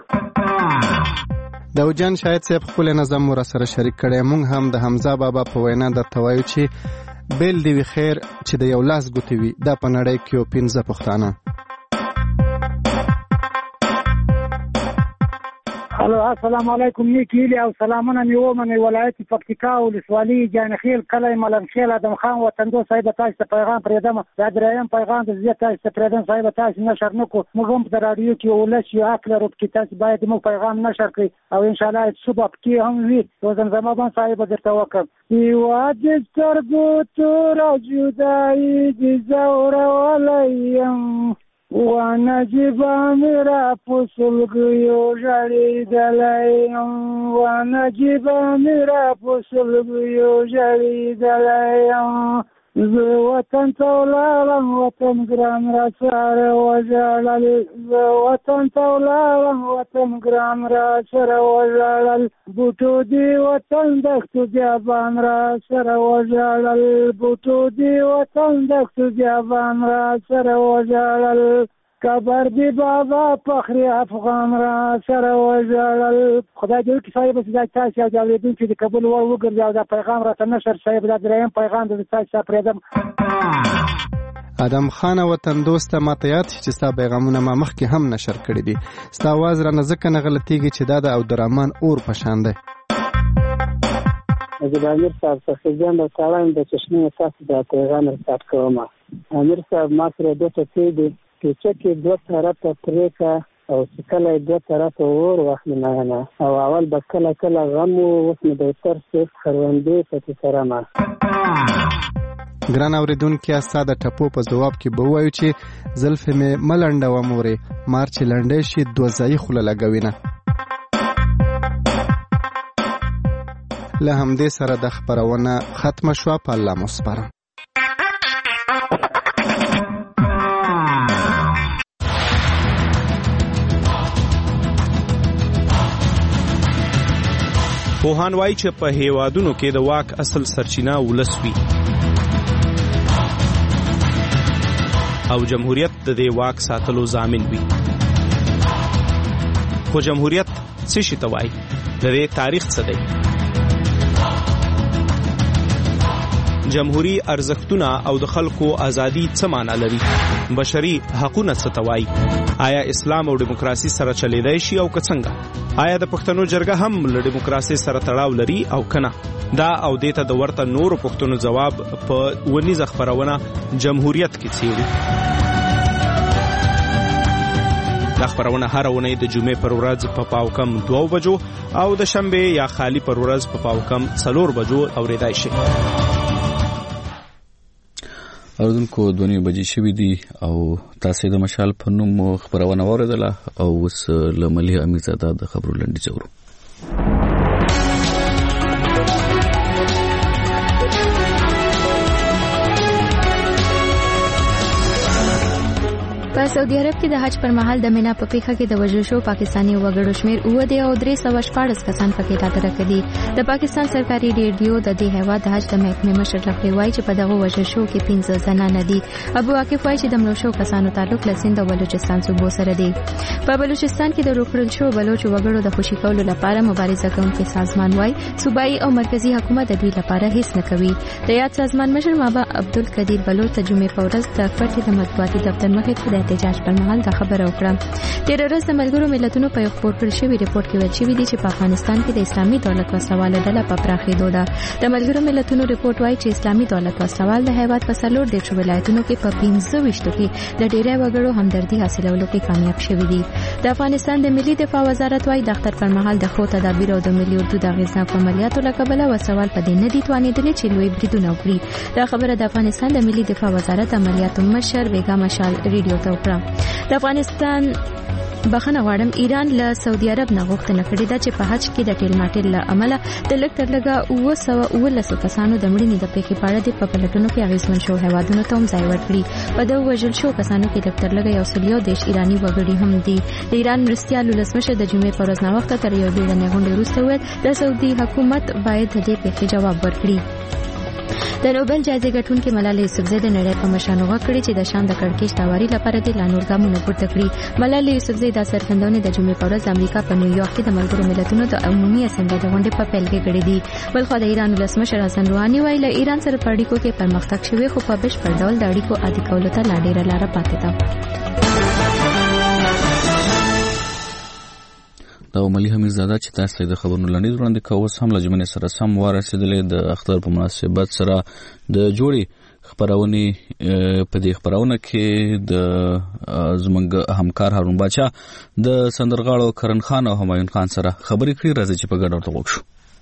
داود جان شاید صاحب خپل نظم ور سره شریک کړی. مونږ هم د حمزه بابا په وینا درته وایو چې بیل دی وي خیر چې د یو لاس ګوتې وي، دا په نړۍ کې یو پنځه پښتانه. الو السلام علیکم. نیک هیلې او سلامونه مې ومنئ. ولایت پکتیکا ولسوالي جانخیل کلی ملنخیل ادم خان وطندو صاحب تاسو ته پیغام پرېږدم. دا درېیم پیغام د زیات تاسو ته پرېږدم صاحب. تاسو نشر نه کړو، موږ هم په رادیو کې ولس یو حق لرو چې تاسو باید موږ پیغام نشر کړئ او ان شاء الله صبح کې هم وي. او زمزمه بان صاحب درته وکړم یوه د سترګو توره جدایي د ځورولیم ونجبا میرا پسلگیو جریدلیم ونجبا میرا پسلگیو جریدلیم زه وطن ته ولاړم وطن ګران را سره وژړل. زه وطن ته ولاړم وطن ګران را سره وژړل. بوټو دی وطن دښتو بیابان را سره وژړل. بوټو دی وطن دښتو بیابان را سره وژړل. کبر دی بابا فخری افغان را سره وژړل. خدای دې وکړي صاحب چې دا تاسو او اورېدونکي د کابل ور وګرځي او دا پیغام راته نشر صاحب. دا درېیم پیغام د تاسو ته پرېږدم. ادم خان وطن دوسته ماته یاد چې ستا پیغامونه ما مخکې هم نشر کړي دي. ستا आवाज را نه ځکه نه غلطېږي چې دا د عبدالرحمن اور په شان دی. نجیب امیر صاحب څخه ځان د سلام د چشمې تاسو د پیغام رسات کوم. امیر صاحب ما سره دوه څه دي چې کې دوه طرفه پریکا او کله دوه طرفه اور واخلي نه او اول به کله کله غم او وسمه د تر څه خروندې پته سره ما. ګران اوریدونکو ساده ټپو په جواب کې به وایو چې زلفې مې ملنډه و مورې مارچ لنډې شي دوه ځای خوله لګوینه. له همدې سره د خبرونه ختم شو. په الله مصبرم. پوهان وایي چې په هیوادونو کې د واک اصل سرچینه ولس وي او جمهوریت د دې واک ساتلو ضامن وي. خو جمهوریت څه شي ته وایي؟ د دې تاریخ څه دی؟ جمهوریت ارزښتونه او د خلکو ازادي څه معنی لري؟ بشري حقوقونه څه ته وایي؟ آیا اسلام او دیموکراسي سره چلیدای شي او که څنګه؟ آیا د پښتنو جرګه هم له دیموکراسي سره تړاو لري او کنه؟ دا او دیته د ورته نورو پښتنو جواب په ونیزه خبرونه جمهوریت کې څیړي. دا خبرونه هر ونې د جمعې پر ورځ په پاو کم دوه بجو او د شنبه یا خالی پر ورځ په پاو کم څلور بجو اوریدای شي. اوردونکو دونی بجې شوې دي او تاسو د مشال په نوم خبرونه اوریدله او اوس له ملي امیرزاده د خبرو لنډی څورو. په سعودي عرب کې د حج پر مهال د مینا په پیښه کې د وژل شو پاکستاني وګړو شمیر اوه دی او درې سوه شپاړس کسان پکې راټول کړي. د پاکستان سرکاري ریډیو د دې هیواد د حج د محکمې مشر لخوا وایي چې په دغه وژل شو کې پنځه زنانه دي. ابو واقف وایي چې د مړو شو کسانو تعلق له سند او بلوچستان صوبو سره دی. په بلوچستان کې د روکړل شو بلوچ وګړو د خوشي کولو لپاره مبارزه کوونکي سازمان وایي صوبایي او مرکزی حکومت د دوی لپاره هیڅ نه کوي. د یاد سازمان مشر مابا عبدالقدیر بلوچ د جمعې په ورځ د کوټې د مطبوعاتي دفتر مخې ته د احتجاج پر مهال دا خبره وکړه. تیر ورځ د ملګرو ملتونو په یو خبر کړی شوی ریپورت کې ویل شوی دی چې په افغانستان کې د اسلامي دولت وسواله ډله په پراخېدو ده. د ملګرو ملتونو ریپورت وایي چې اسلامي دولت وسوال د هیواد په څلور دیرش ولایتونو کې په پنځه ویشتو کې د ډېری وګړو همدردي حاصلولو کې کامیاب شوی دی. د افغانستان د ملي دفاع وزارت وایي د اختر پر مهال د خو تدابیر او د ملي اردو د اغیزناک عملیاتو له کبله وسوال په دې نه دي توانېدلې چې لوی بریدونه وکړي. دا خبره د افغانستان د ملي دفاع وزارت عملیاتو مشر بیگا مشال ریډیو ته وکړه. د افغانستان بخنه غواړم ایران له سعودي عرب نه غوښتنه کړې ده چې په حج کې د ټیل ماټیل له عمله د لږ تر لږه اوه سوه اوولس کسانو د مړینې د پیښې په اړه د په پلټنو کې اغېزمن شو هیوادونو ته هم ځای ورکړي. په دغه وژل شو کسانو کې لږ تر لږه یو سل یو دېرش ایراني وګړي هم دي. د ایران مرستیال ولسمشر د جمعې په ورځ ناوخته تر یو بیړنۍ غونډې وروسته وویل د سعودي حکومت باید د دې پیښې جواب ورکړي. د نوبل جایزې ګټونکې ملالۍ یوسفزۍ د نړۍ په مشرانو غږ کړي چې د شان د کړکېچ تاواري لپاره د لا نور ګامونه پورته کړي. ملالۍ یوسفزۍ دا څرګندونې د جمعې په ورځ د امریکا په نیویارک کې د ملګرو ملتونو د عمومي اسمبلۍ د غونډې په پیل کې کړې دي. بلخوا د ایران ولسمشر حسن روحاني وایي له ایران سره په اړیکو کې پرمختګ شوی خو په بشپړ ډول د اړیکو عادي کولو ته لا ډېره لاره پاتې ده. دا ملي امیرزاده چې تاسو د خبرونو لاندې وړاندې کوو هم له جمعې سره سم ورسېدلې د اختر په مناسبت سره د جوړې خبرونه په دې خبرونه کې د زمونږ همکار هارون باچا د سندرغاړو کرن خان او همایون خان سره خبرې کړې. راځي چې په ګډه ورته وکړو.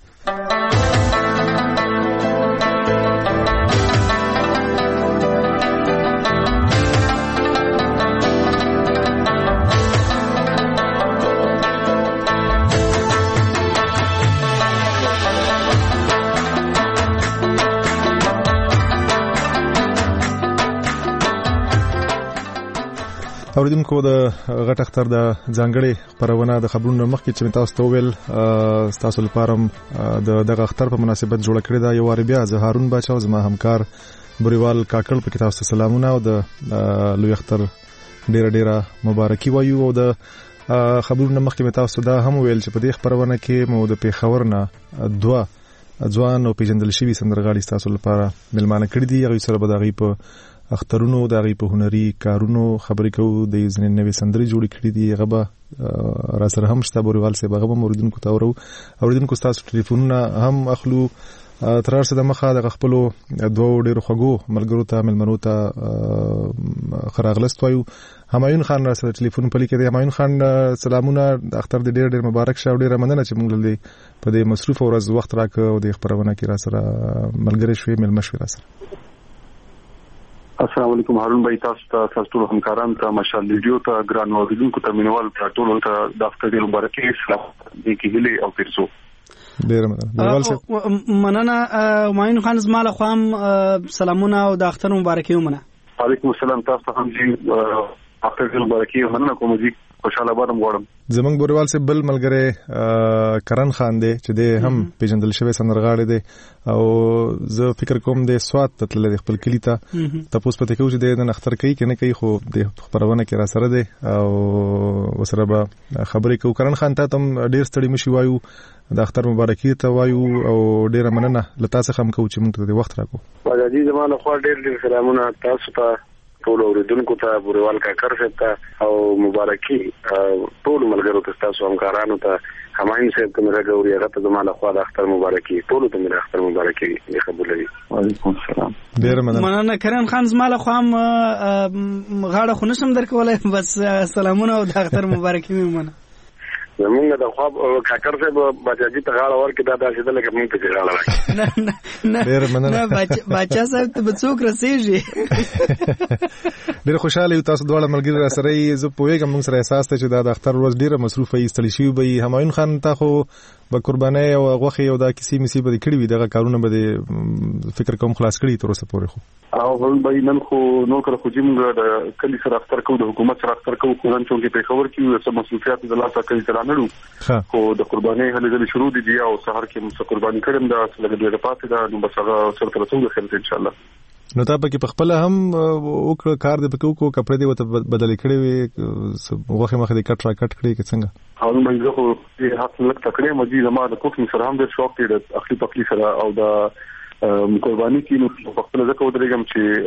اوریدونکو د غټ اختر د ځانګړي خبرونه د خبرونو مخکې چې تاسو ته ویل تاسو لپاره د دغه اختر په مناسبت جوړ کړی دا یو وار بیا زه هارون باچا او زما همکار بریوال کاکړ په تاسو ته سلامونه او د لوی اختر ډیره ډیره مبارکي وایو. او د خبرونو مخکې تاسو دا هم ویل چې په دې خبرونه کې مو د پیښور نه دوه ځوان او پیژندل شوي سندرغاړي تاسو لپاره ملمانه کړی دي. هغه سره به دغه په اخترونو دغه په هنري کارونو خبرې کوو. د ځینې نوې سندرې جوړې کړې دي هغه به را سره هم شته. بوریوال صاحب هغه به اوریدونکو ته اورو. اوریدونکو تاسو ټلیفونونه هم اخلو تر څو د مخه د خپل دوه ډېر خوږو ملګرو ته ملمنو ته خراغلست وایو. همایون خان را سره ټلیفون پلی کړي. همایون خان سلامونه. د اختر د ډېر ډېر مبارک شه او ډېر مننه چې موږ له په دې مصروف ورځ وخت راکړو او د خبرونه کې را سره ملګری شوي ملمه شوي را سره. السلام علیکم هارون بھائی تاسو ته تاسو ټول همکاران ته مشال ریډیو ته ګران اوریدونکو ته مینوال ټول ته د اختر ډېر مبارکي سلام دې کې هلي او پیرسو ډېر مننه. همایون خان زما له خوا سلامونه او د اختر مبارکي ومنه. وعلیکم السلام تاسو ته هم جی اختر ډېر مبارکي مننه کوم. جی خوشاله بارم غواړم. زمنګ بوروال سے بل ملګری کرن خان دی چې د هم پیژندل شوی سندرغاړی دی او زه فکر کوم د سواد ته تللی خپل کلی ته تاسو پته کوئ چې د نختر کوي کنه کوي خو د خبرونه کې را سره دی او وسره به خبرې کوي. کرن خان ته تم ډیر ستړي مشي وایو د اختر مبارکي ته وایو او ډیره مننه لته څخه هم کوم چې موږ ته د وخت راکو. راځي زمانه خو ډیر ډیر سلامونه تاسو ته ټول اوریدونکو ته بوروال کاکر صاحب ته او مبارکي ټول ملګرو ته تاسو همکارانو ته هماین صاحب ته مې غوړي هغه ته زمانه خو د اختر مبارکي ټول ته مې اختر مبارکي قبول کړي. وعلیکم السلام. ډیر مننه کرن خان زماله خو هم غاړه خو نشم درکولای بس سلامونه او د اختر مبارکي مې مننه. زمونږ د خواب کاکر صاحب بچاجي ته غاړه ورکړه دا داسې ده لکه موږ ته غاړه راکړه. نه نه ډیر مننه. نه بچا صاحب ته به څوک رسېږي. ډیر خوشاله یو تاسو دواړه ملګري را سره یې. زه پوهېږم موږ سره احساس ته چې دا د اختر ورځ ډیره مصروفه یې ستړي شوي به یې. همایون خان ته خو به قربانۍ او غوښې او دا کیسې میسې به دې کړي وي دغه کارونه به دې فکر کوم خلاص کړي تر اوسه پورې. خو او بل به نن خو نو کړه خو چې موږ د کلی سره اختر کوو د حکومت سره اختر کوو خو نن چې په خبر کې څه مسؤلیت د لاسه کوي تر نه لرو خو د قربانۍ هلې ځلې شروع دي او سحر کې مو قرباني کړم دا لږ ډېر پاتې ده نو بس هغه سره تر څو خلک ان شاء الله. نو تا پکې په خپل هم وکړه کار دې پکې وکړو کپړې دې وته بدلې کړې وي غوښه مخې دې کټ را کټ کړې کې څنګه؟ او موږ خو دې حق لک تکړه مجي زما د کوکینګ سره هم ډېر شوق دی د اخلي پخلي سره او د قرباني کې نو په خپل ځکه ودرېږم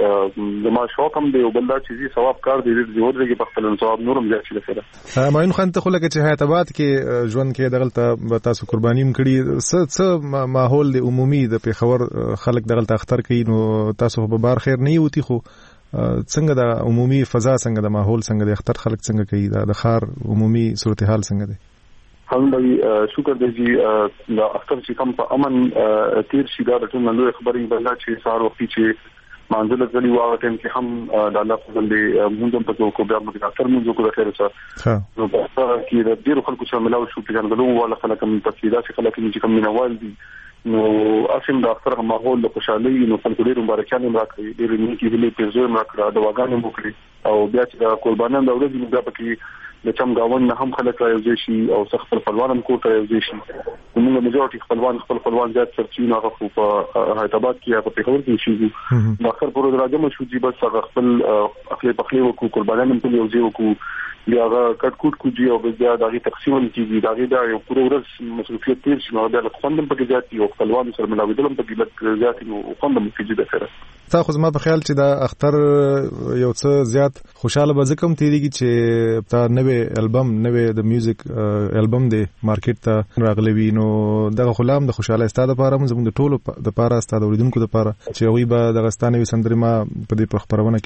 چې زما شوق هم دی او بل دا چې ثواب کار دی دې ودرېږي په خپل ثواب نورم زیات شي سره. ماین خان ته خو لکه چې حیات آباد کې ژوند کې دغلته تاسو قرباني هم کړي څه څه ماحول دی عمومي د پیښور خلک دغلته اختر کوي نو تاسو په بار خیر نه یوتی خو څنګه د عمومي فضا څنګه د ماحول څنګه د اختر خلک څنګه کوي د خار عمومي صورتحال څنګه دی؟ هم به شکر دی چې د اختر چې کوم په امن تیر شي دا ټول نن خبرې بل چې سار وختي چې منځله ځلې واغ ټیم کې هم د الله په بندي موږ هم په کو بیا موږ اختر موږ کو د خیر سره نو په کې د ډیرو خلکو سره ملاو شو چې څنګه ولا خلک هم تفصیلا چې خلک چې کوم مینوال دي نو اسیم د اختر ماحول د خوشحالي نو خلک ډیر مبارکانه راکړي ډیر نیکی هلي پیزو راکړه د واګانو وکړي او بیا چې قربانان د ورځې موږ پکې د چم گاون نه هم خلک راځي شي او څخه خپل خپلوان کو ته راځي شي موږ میجورټي خپلوان خپل خپلوان زیات سرچینه غوښو په حیات آباد کې په پیښور کې شي د اخر پر ورځ راځم شو چې بس هغه خپل خپل پخلی وکړو قربانان هم په یو ځای وکړو بیا هغه کټ کوټ کوجی او بیا دغه تقسیم کیږي دغه دا یو پوره ورځ مسؤلیت تیر شي نو د خوندم په کې ذاتي او خپلوان سره ملاویدلم په کې ذاتي او خوندم په کې ده سره تاسو زما په خیال چې دا اختر یو څه زیات خوشاله به زکم تیریږي چې تا نوې البم نوې د میوزیک البم دی مارکیټ ته راغلی وي نو دغه غلام د خوشاله استاده لپاره موږ د ټولو د لپاره استاده اوریدونکو لپاره چې وي به د غستانوي سندرما په دې خبرونه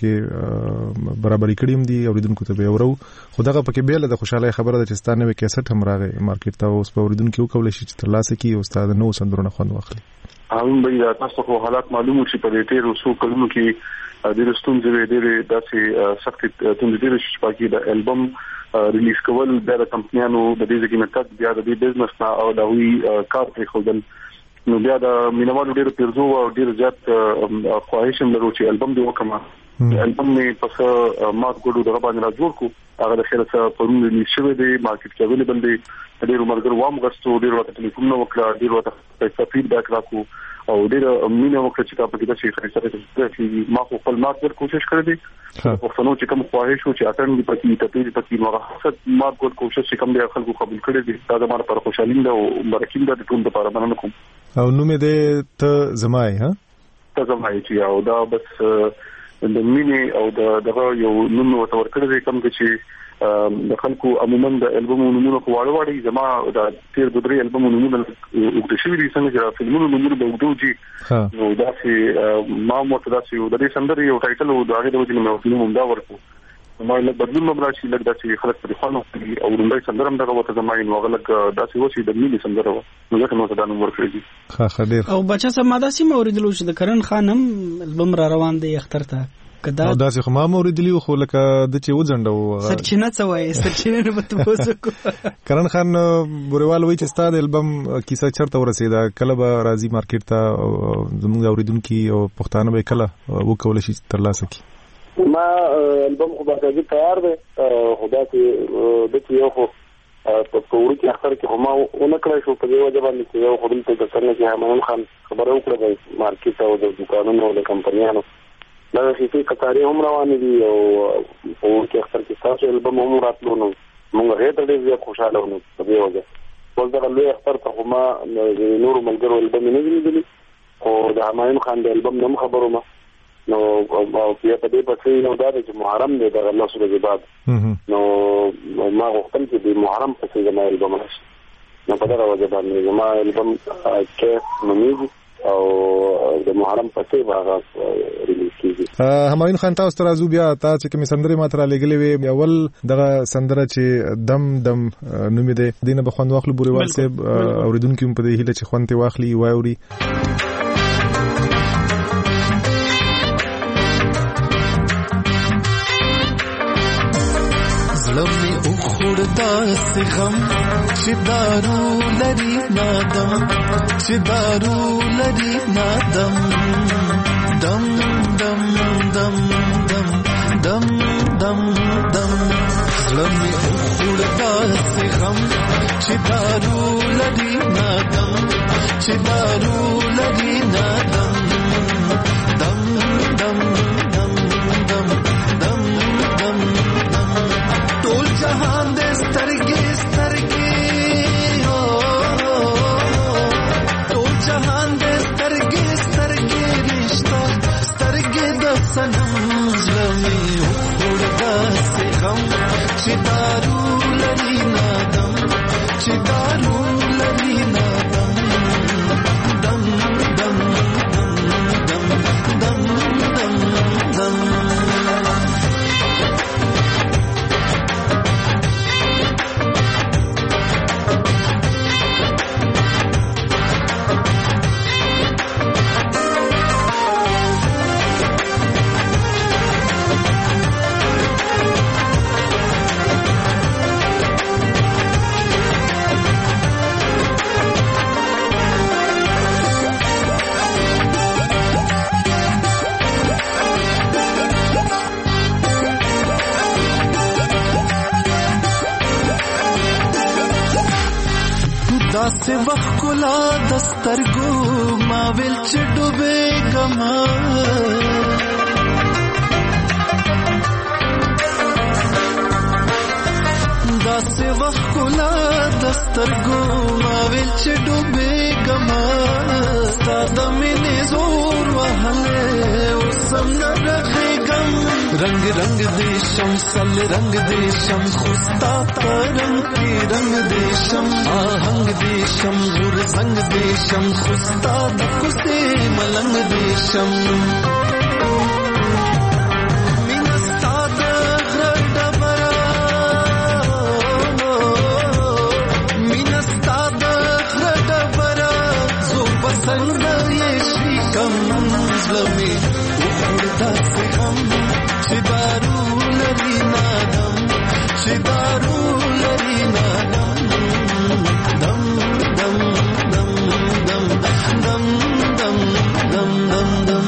کې برابرۍ کړیم دي اوریدونکو ته به ورو خدغه پکې بیل د خوشاله خبره د چستانه وي کیسټ هم راغی مارکیټ ته اوس په اوریدونکو وکول شي چې ترلاسه کی استاد نو سندرونه خوند واخلي. هم به تاسو خو حالات معلومه چې په دې تیر وسو کلمو کې د رستون زوی ډېر داسې سخت تند ډېر شي چې د البم ریلیز کول د کمپنیانو د دې ځکه متک بیا د دې بزنس نه او د وی کار په خودن نو بیا د مینوالو ډېر پیرزو او ډېر زیات خواهش هم لرو چې البم دی وکما البم می پس مات ګړو دغه باندې را جوړ کو هغه د خیر سره پرون ریلیز شوی دی مارکیټ کې اویلیبل دی ډېر مرګر وام غستو ډېر وخت ټلیفون نو وکړه ډېر وخت پیسې فیډبیک راکو او ډېر مینه وکړه چې تاسو کې د شي خرڅه چې ما خو خپل مات ور کوشش کړې دي او څنګه چې کوم خواهش او چې اټن دی پکې ته پکې نو هغه مات ور کوشش چې کوم دی خلکو قبول کړی دي دا د مار پر خوشالي ده او برکین ده ټول لپاره باندې کوم او نو مې دې ته زمای ها ته زمای چې او دا بس د مینه او دغه یو نوم ورته ورکړی دی کوم چې د خلکو عموما د البوم نومونو په واړه واړه زما د تیر د درې البوم نومونو وګړي شوی دي څنګه چې فلمونو نومونو د وګړو نو دا چې ما مو ته دا چې د دې سندري یو ټایټل او دا غوډه وځي نو فلم هم دا ورکو ما له بدلون مبرا شي لږ دا چې خلک په خوانو او رومبای سندرم دغه وته زما یې وغلک دا چې وسی د ملي سندره نو ځکه نو دا نوم ورکړي ښه خډیر او بچا سماده سي موریدلو چې د کرن خانم البم را روان دی اختر ته کدا دا چې خو ما موریدلی خو لکه د چې وځنډو سرچینه څه وایي سرچینه نه بته وسکو کرن خان بوروال وای چې ستاد البم کیسه چرته ورسیدا کله به راځي مارکیټ ته زموږ اوریدونکو او پښتانه به کله وکول شي ترلاسه کی ما البم خو باقاعده تیار دی خدا چې د یو خو په کوړی کې اختر کې هم او نکړای شو په دې وجه باندې چې یو خدای ته د څنګه چې همون خان خبرو کړې د مارکیټ او د دکانونو او د کمپنیانو دا هیڅ کتاري هم روان دي او په کې اختر کې تاسو البم هم راتلو نو موږ هیته ډېر زیات خوشاله ونو په دې وجه ول دا لوی اختر ته هم نور ملګرو البم نه دي او د همون خان د البم نوم خبرو ما نو او بیا په دې پسې نو دا چې محرم دی د الله سبحانه بعد نو ما غوښتل چې د محرم پسې زما البم راشي نو په دا وجه باندې زما البم کې نومېږي او د محرم پسې هغه ریلیز کیږي. همایون خان تاسو تر ازو بیا تاسو چې کوم سندره ما تر لګلې وي اول دغه سندره چې دم دم نومې ده دینه بخوند واخلو بوريوال صاحب اوریدونکو په دې هله چې خوانته واخلي وایوري لمي اخور داس غم شدارو لري نادم شدارو لري نادم دم دم دم دم دم دم دم لمي اخور داس غم شدارو لري نادم شدارو لري نادم دم دم जहान दे स्तरगे स्तरगे हो तो जहान दे स्तरगे स्तरगे रिश्ता स्तरगे दसनम ज़मी उड़दा से गम चिदारू लरी नादम चिदारू लरी नादम दम दम दम दम दम दम दासे वक्त कुला दस्तर गो माविल चिडुबे गमा दासे वक्त कुला दस्तर गो माविल चिडुबे गमा सादा मिने जोर वहले उसम न रखे गम रंग रंग देशम सल रंग देशम खुस्ता तरंग की रंग देशम आहंग देशम गुर संग देशम खुस्ता दकुसे मलंग देशम मिनस्ता दग्रड बरा मिनस्ता दग्रड बरा जो पसंद ये श्रीकम ज़लमे उड़दा से हम शिदारू लरी नादम शिदारू लरी नादम दम दम दम दम दम दम दम दम दम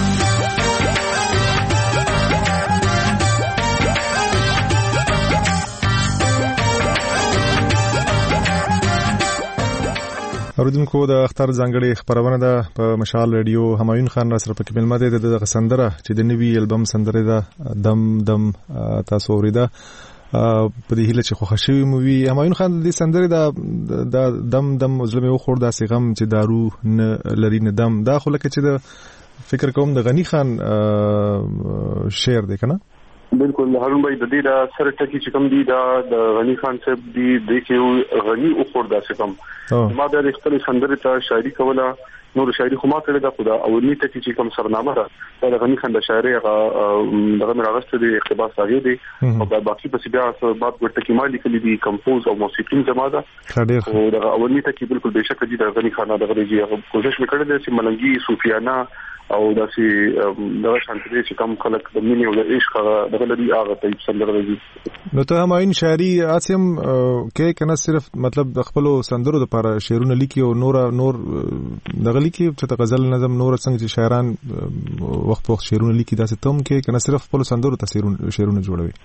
اوریدونکو د اختر ځانګړي خبرونه ده په مشال رادیو همایون خان را سره پکې ملمه ده د سندره چې د نوي البم سندره ده دم دم تاسو اوریده په دې هله چې خوښ شوی مووي همایون خان د سندره ده د دم دم ظلم یو خور داسې غم چې دارو نه لري نه دم دا خو لکه چې د فکر کوم د غنی خان شعر دی کنه بالکل هارون بھائی د دې دا سره ټکی چې کوم دی دا د غنی خان صاحب دی د کې غنی او خور داسې کوم ما د خپل سندره ته شاعري کوله نور شاعري خو ما کړې ده خدا او نیت کې چې کوم سرنامه ده د غنی خان د شاعري هغه دغه راغسته دي اقتباس راغی دي او باقي په بیا بعد ورته کې مالي کلی دي کمپوز او موسیقي زما ده او دغه اول نیت کې بالکل بهشکه دي د غنی خان دغه دی کوشش وکړل چې ملنګي صوفیانه او داسې دغه شانتي چې کم خلک د مینې او د عشق دغه لري هغه ته سندره دي. نو ته همایون شاعري اسیم کې کنه صرف مطلب د خپل سندرو لپاره شعرونه لیکي او نور نور دغه لیکي چې غزل نظم نور څنګه چې شاعران وخت وخت شعرونه لیکي داسې تم کې کنه صرف خپل سندرو ته شعرونه جوړوي؟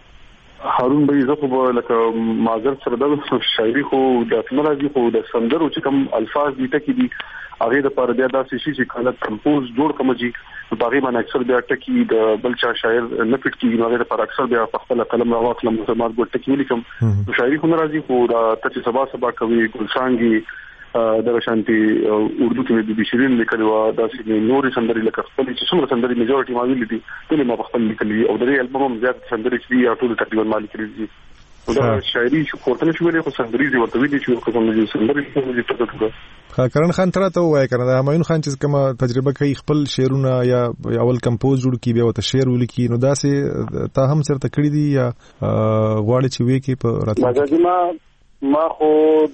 هارون بھائی زه خو لکه معذر سره د شاعري خو د اسمرازي خو د سندرو چې کوم الفاظ دي ټکي دي هغه د پر بیا داسې شي چې کله کمپوز جوړ کوم جي په هغه باندې اکثر بیا ټکي د بل چا شاعر نه فټ کیږي نو هغه پر اکثر بیا په خپل قلم راوخلم مسلمان ګټ ټکي لیکم شاعري خو ناراضي خو دا ته سبا سبا کوي ګلسانګي د شانتي اردو کې د شیرین لیکلو داسې نوري سندري لکه خپل چې څومره سندري میجورټي ما ویلې دي ټول ما خپل لیکلي او د دې البوم هم زیات سندري چې ټول تقریبا مالک لري دا شاعري شو کوته شو ویلې خو سندري دي ورته ویلې چې کوم دي سندري چې څه څه ها کرن خان تر ته وای کنه دا همایون خان چې کومه تجربه کوي خپل شعرونه یا اول کمپوز جوړ کی بیا وته شعر ولیکي نو داسې تا هم سره تکړی دي یا غواړي چې وې کې په راتلونکي ما خو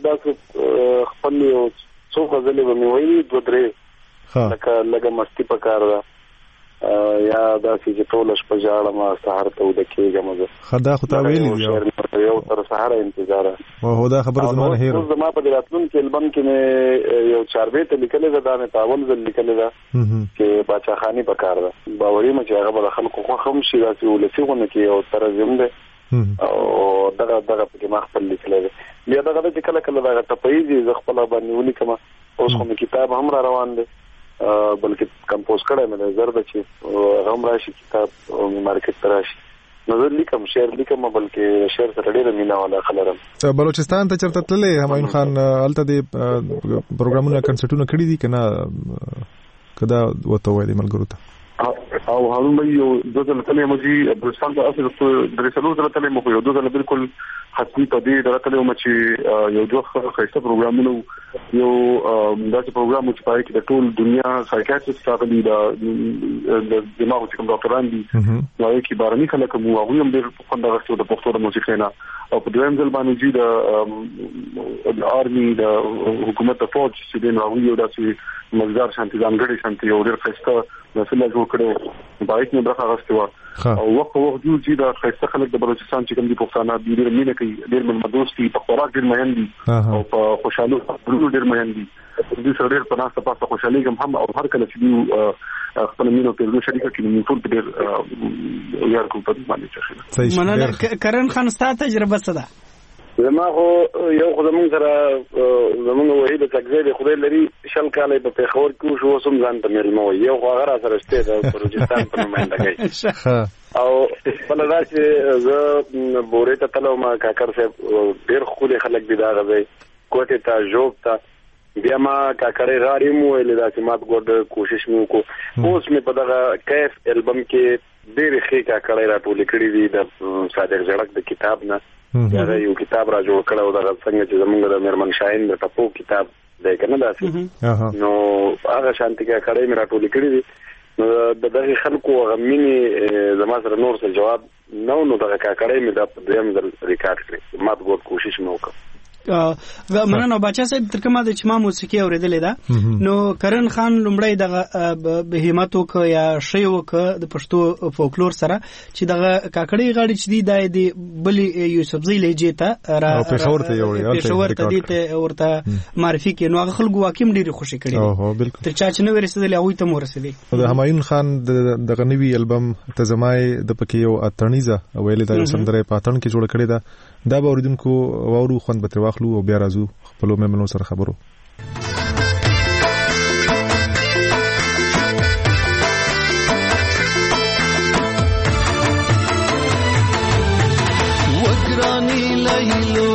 داسې خپل یو څو غزلې به مې وایي دوه درې لکه لکه مستی په کار ده یا داسې چې ټول شپه ژاړم سهار ته وده کېږم زه خدا خو تا ویلي یو تر سهاره انتظار او دا خبره زمانه هیر زما په راتلونکي البم کې مې یو چار بیت لیکلې ده دا مې تاول ځل لیکلې ده چې باچا خاني په کار ده باوري مې چې هغه به خلکو خو هم شي داسې ولسی غونه کې یو ترجمه ده او دغه دغه په ما خپل لیکل بیا دغه چې کله کله دا ټپایي زه خپل باندې ولیکم اوس کوم کتاب هم را روان دی بلکې کمپوز کړم مې زرد چې هم راشي کتاب او مارکیټ ته راشي نو زه لیکم شعر لیکم بلکې شعر سره ډېر مینا ولا خلرم. بلوچستان ته چرته تللې همایون خان الته د پروګرامونو کنسرټونو کړی دي کنه کدا وته وایي ملګرو ته او هارون بھائی یو دوه ځله تلې مو چې بلوچستان ته اصل درې څلور ځله تلې مو یو دوه ځله بالکل حتمی په دې درته له مو چې یو دوه خاصه پروګرامونه یو داسې پروګرام چې پای کې د ټول دنیا سایکیاټریست راغلي د دماغ چې کوم ډاکټران دي نو یې کې بارني خلک مو هغه هم ډېر خوند غوښتو د پښتو د موسیقۍ نه او په دویم ځل باندې چې د آرمي د حکومت د فوج چې د راوي یو داسې مزدار شانتي ځانګړي شانتي یو ډېر خاصه مسله جوړ کړو باید نه برخه غوښتو او وخت وخت چې د خاصه خلک د بلوچستان چې کوم دي پښتانه ډېر مینه کوي ډېر من مدوستي په خوراک ډېر مهین دي او په خوشاله ډېر مهین دي د سره ډېر په ناسه پاسه خوشالي هم او هر کله چې خپل مینه په دې شریکه کې موږ ټول ډېر یار کو په باندې څه مننه کرن خان ستاسو تجربه څه ده؟ زما خو یو خو زمونږ سره زمونږ وحید تکزیل خدای لري شل کاله په پیښور کې شو سم ځان ته مېلمه وي یو خو هغه سره شته د بلوچستان په نمائندګۍ او بل دا چې زه بورې ته تلو ما کاکر صاحب ډېر خولي خلک دي دا غوي کوټه ته جوب ته بیا ما کاکرې غاړې مو ویل دا چې مات ګډ کوشش مو کو اوس مې په دغه کیف البم کې ډېر ښه کاکرې راټولې کړې دي د صادق جړک د کتاب نه دا یو کتاب را جوړ کړو دا څنګه چې زمونږ د میرمن شاهین د ټپو کتاب دی کنه داسې نو هغه شانتي کاکرې مې راټولې کړې دي نو د دغه خلکو غمینی زما سره نور څه جواب نو نو دغه کاکرې مې د دویم ځل ریکارډ کړې مات ګډ کوشش مې وکړ. مننه بچا صاحب تر کومه د چما موسیقي اوریدلې ده نو کرن خان لومړی دغه بهیمت وک یا شی وک د پښتو فولکلور سره چې دغه کاکړی غاړي چې دی د بل یوسفزی لهجې ته را پېښور ته یو پېښور ته دي ته ورته معرفي کې نو هغه خلکو واکیم ډیره خوشی کړي تر چا چې نو ورسېدل هغه ته ورسېدل. د همایون خان د غنوي البم ته زمای د پکې یو اتنیزه ویلې د سندره پاتن کې جوړ کړی دا دا به اوریدونکو وورو خوند به تر واخلو او بیا راځو خپل مېلمنو سره خبرو. وګرانی لیلو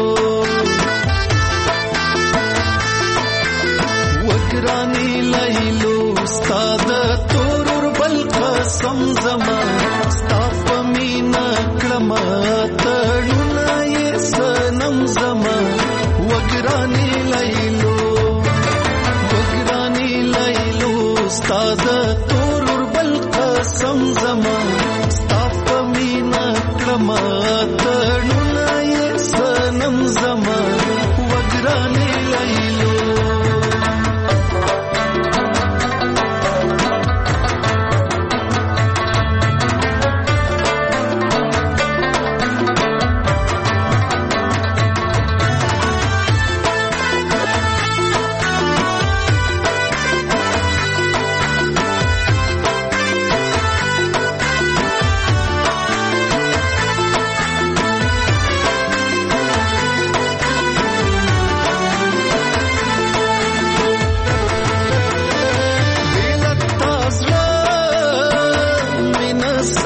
وګرانی لیلو استاد تور بل قسم زما ستاپ مینا کړم زما وګرانی لیلو وګرانی لیلو استاد تور بل قسم زما ستاپ مینا کړم تړونه یې سنم زما وګرانی لیلو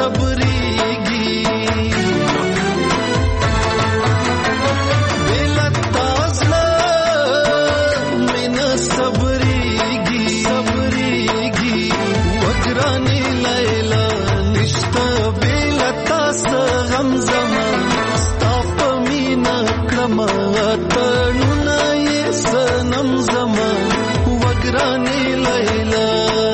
صبرېږي بېلتا زړه مینه صبرېږي صبرېږي وګرانې لیلا نشته بېلتا څه غم زما ستا په مینه کړمه تړونه یې صنم زما وګرانې لیلا